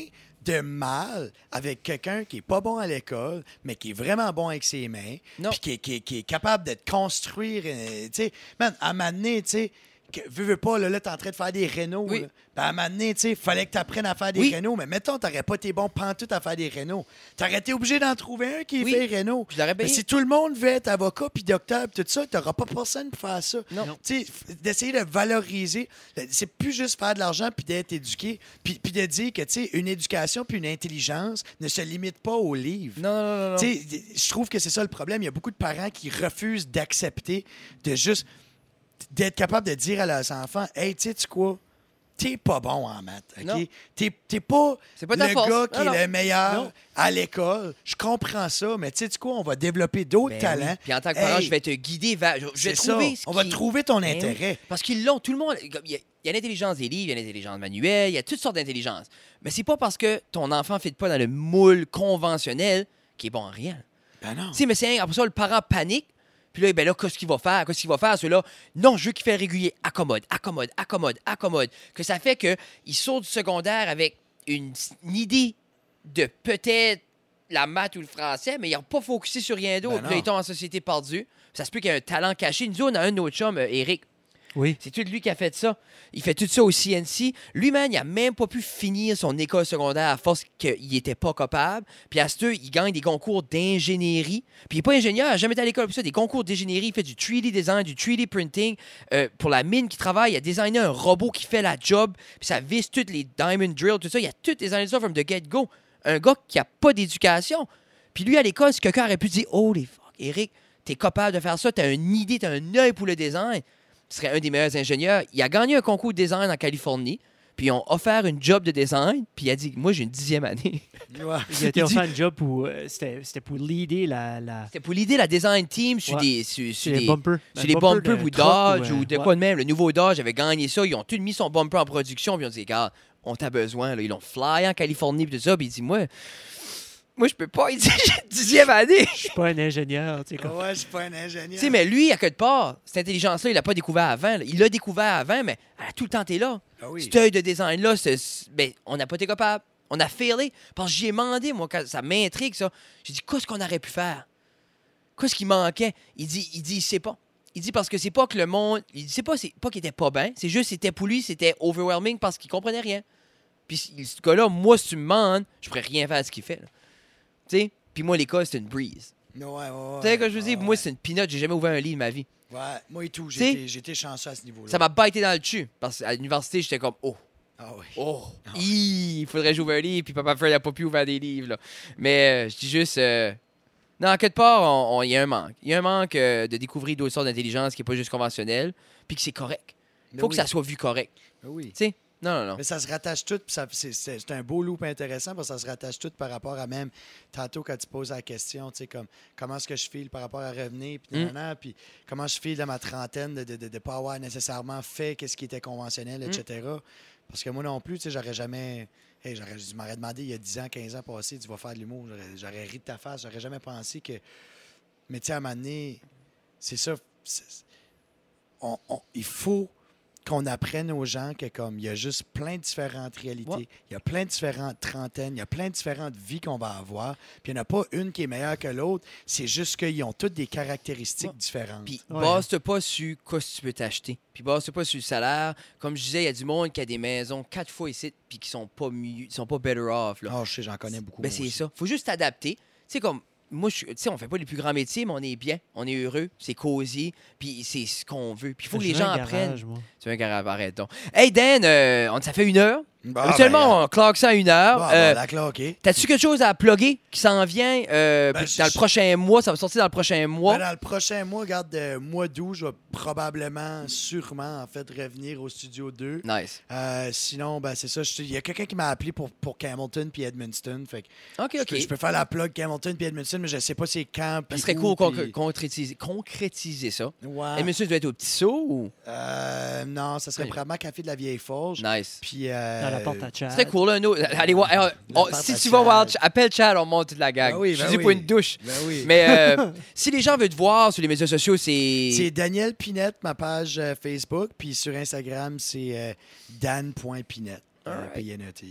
de mal avec quelqu'un qui est pas bon à l'école, mais qui est vraiment bon avec ses mains, puis qui est capable de te construire. Tu sais, man, à un moment donné, tu sais, veux pas, là, t'es en train de faire des rénaux. Oui. Ben, à un moment donné, tu sais, fallait que tu apprennes à faire des rénaux, mais mettons, t'aurais pas été bon pantoute à faire des rénaux. T'aurais été obligé d'en trouver un qui fait rénaux. Mais si tout le monde veut être avocat puis docteur puis tout ça, t'auras pas personne pour faire ça. Non. Tu sais, d'essayer de valoriser, c'est plus juste faire de l'argent puis d'être éduqué, puis de dire que, tu sais, une éducation puis une intelligence ne se limite pas aux livres. Non. Tu sais, je trouve que c'est ça le problème. Il y a beaucoup de parents qui refusent d'accepter de juste d'être capable de dire à leurs enfants, « Hey, tu sais quoi? T'es pas bon en maths, OK? T'es pas le gars qui est le meilleur à l'école. Je comprends ça, mais tu sais quoi? On va développer d'autres talents. Oui. Puis en tant que parent, je vais te guider vers... Je vais trouver on va trouver ton intérêt. Oui. Parce qu'ils l'ont, tout le monde... Il y a l'intelligence des livres, il y a l'intelligence manuelle, il y a toutes sortes d'intelligence. Mais c'est pas parce que ton enfant ne fit pas dans le moule conventionnel qu'il est bon en rien. Ben non. Tu sais, mais c'est après ça, le parent panique. Puis là, ben là, qu'est-ce qu'il va faire? Qu'est-ce qu'il va faire, ceux-là? Non, je veux qu'il fait régulier. Accommode. Que ça fait qu'il sort du secondaire avec une idée de peut-être la maths ou le français, mais il n'a pas focusé sur rien d'autre. Puis là, il tombe en société perdue. Ça se peut qu'il y ait un talent caché. Nous, on a un de nos chums, Eric. Oui. C'est tout lui qui a fait ça. Il fait tout ça au CNC. Lui-même, il n'a même pas pu finir son école secondaire à force qu'il n'était pas capable. Puis à ce temps, il gagne des concours d'ingénierie. Puis il n'est pas ingénieur, il n'a jamais été à l'école. Puis ça, des concours d'ingénierie. Il fait du 3D design, du 3D printing. Pour la mine qui travaille, il a designé un robot qui fait la job. Puis ça vise toutes les diamond drills, tout ça. Il a tout designé ça from the get-go. Un gars qui n'a pas d'éducation. Puis lui, à l'école, si quelqu'un aurait pu dire « Holy fuck, Eric, t'es capable de faire ça. T'as une idée, t'as un œil pour le design. » Il serait un des meilleurs ingénieurs. Il a gagné un concours de design en Californie, puis ils ont offert une job de design, puis il a dit « Moi, j'ai une 10e année. » Il a été offert une job pour... C'était pour leader la... C'était pour l'idée la design team sur des bumpers. Sur les bumpers ou Dodge ou de quoi de même. Le nouveau Dodge avait gagné ça. Ils ont tous mis son bumper en production, puis ils ont dit « Regarde, on t'a besoin. » Ils l'ont fly en Californie, puis tout ça, puis il dit « Moi, je peux pas. Il dit, j'ai 10e année. Je suis pas un ingénieur. Tu sais, Ouais, je suis pas un ingénieur. Tu sais, mais lui, à quelque part, cette intelligence-là, il l'a pas découvert avant. Là. Il l'a découvert avant, mais elle a tout le temps été là. Ah oui. Cet œil de design-là, ben, on n'a pas été capable. On a failé. Parce que j'y ai demandé, moi, quand ça m'intrigue, ça. J'ai dit, qu'est-ce qu'on aurait pu faire? Qu'est-ce qui manquait? Il dit, il sait pas. Il dit parce que c'est pas que le monde... Il dit, c'est pas qu'il était pas bien. C'est juste, c'était pour lui, c'était overwhelming parce qu'il comprenait rien. Puis ce gars-là, moi, si tu me demandes, je pourrais rien faire de ce qu'il fait, là. Tu sais, puis moi, l'école, c'est une breeze. Ouais. Tu sais, quand je veux dire, moi, c'est une peanut. J'ai jamais ouvert un livre de ma vie. Ouais, moi et tout. J'ai été chanceux à ce niveau-là. Ça m'a baité dans le cul. Parce qu'à l'université, j'étais comme, Ah oui. Il faudrait que j'ouvre un livre. Puis papa Fred n'a pas pu ouvrir des livres. Là. Mais je dis juste, non, à quelque part, il y a un manque. Il y a un manque de découvrir d'autres sortes d'intelligence qui n'est pas juste conventionnelle. Puis que c'est correct. Il faut que ça soit vu correct. Oui. Tu sais? Non. Mais ça se rattache tout, puis c'est un beau loop intéressant parce que ça se rattache tout par rapport à même tantôt quand tu poses la question, tu sais, comme comment est-ce que je file par rapport à revenir, puis comment je file dans ma trentaine de ne pas avoir nécessairement fait qu'est-ce qui était conventionnel, etc. Parce que moi non plus, tu sais, j'aurais jamais... Hey, je m'aurais demandé il y a 10 ans, 15 ans passés, tu vas faire de l'humour, j'aurais ri de ta face, j'aurais jamais pensé que... Mais tu sais, à un moment donné, c'est ça, il faut... qu'on apprenne aux gens que comme il y a juste plein de différentes réalités, il y a plein de différentes trentaines, il y a plein de différentes vies qu'on va avoir, puis il n'y en a pas une qui est meilleure que l'autre, c'est juste qu'ils ont toutes des caractéristiques différentes. Puis base-toi pas sur quoi tu peux t'acheter. Puis base-toi pas sur le salaire. Comme je disais, il y a du monde qui a des maisons 4 fois ici, puis qui sont pas mieux, sont pas better off. Là. Je sais, j'en connais beaucoup. Ben c'est ça. Faut juste t'adapter. Tu sais, comme... Moi, tu sais, on fait pas les plus grands métiers, mais on est bien, on est heureux, c'est cosy, puis c'est ce qu'on veut. Puis il faut que les gens apprennent. Tu veux un garage, arrête donc. Hey Dan, ça fait 1 heure. Habituellement, on claque ça à 1 heure. T'as-tu quelque chose à plugger qui s'en vient dans le prochain mois? Ça va sortir dans le prochain mois? Dans le prochain mois, regarde, mois d'août, je vais probablement, sûrement, en fait, revenir au Studio 2. Nice. Sinon, c'est ça. Il y a quelqu'un qui m'a appelé pour Hamilton puis Edmundston. Fait que OK. Je peux faire la plug Hamilton puis Edmundston, mais je sais pas c'est quand. Ça serait cool concrétiser ça. Ouais. Edmundston doit être au Petit Saut ou? Non, ça serait probablement Café de la Vieille Forge. Nice. Puis... Dans la porte à Chad. C'est cool, là. Allez, si tu vas voir, appelle Chad, on monte toute la gang. Je dis pour une douche. Mais si les gens veulent te voir sur les médias sociaux, c'est... C'est Daniel Pinette, ma page Facebook. Puis sur Instagram, c'est dan.pinette.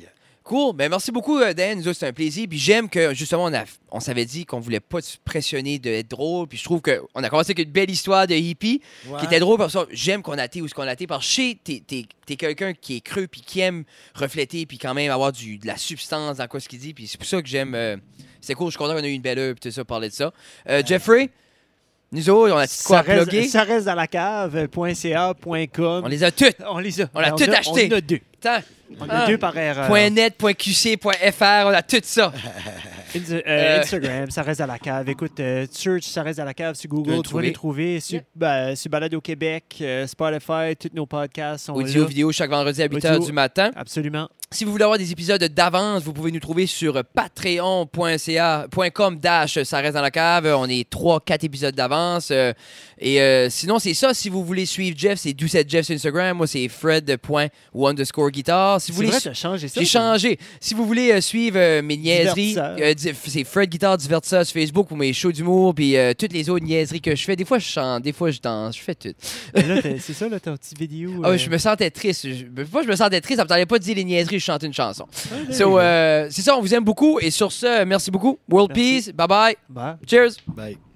Cool. Ben, merci beaucoup, Dan. Nous autres, c'est un plaisir. Puis j'aime que, justement, on s'avait dit qu'on voulait pas se pressionner d'être drôle. Puis je trouve qu'on a commencé avec une belle histoire de hippie qui était drôle. Parce que j'aime qu'on a été où ce qu'on a été. Parce que je sais, t'es quelqu'un qui est creux puis qui aime refléter puis quand même avoir de la substance dans quoi ce qu'il dit. Puis c'est pour ça que j'aime... c'est cool. Je suis content qu'on a eu une belle heure puis tout ça, parler de ça. Jeffrey, nous autres, on a quoi à plugger? Ça reste dans la cave.ca.com. On les a toutes. On les a. On a tout acheté. On en a 2. Attends. On a 2 par erreur. .net, .qc.fr, on a tout ça. Instagram, ça reste à la cave. Écoute, search, ça reste à la cave sur Google. Tu vas les trouver. Sur Balado Québec, Spotify, tous nos podcasts sont audio, là. vidéo, chaque vendredi à 8h du matin. Absolument. Si vous voulez avoir des épisodes d'avance, vous pouvez nous trouver sur patreon.com/ ça reste dans la cave. On est 3-4 épisodes d'avance. Sinon, c'est ça. Si vous voulez suivre Jeff, c'est Doucette sur Instagram. Moi, c'est fred._guitar. Si vous voulez, t'as changé ça? J'ai changé. Si vous voulez suivre mes niaiseries, c'est Fred Guitar Divertissa sur Facebook pour mes shows d'humour puis toutes les autres niaiseries que je fais. Des fois, je chante, des fois, je danse, je fais tout. Là, c'est ça, là, ton petit vidéo. Je me sentais triste. Je me sentais triste. Ça me tentait pas de dire les niaiseries, je chantais une chanson. C'est ça, on vous aime beaucoup. Et sur ce, merci beaucoup. World Peace. Bye-bye. Bye. Cheers. Bye.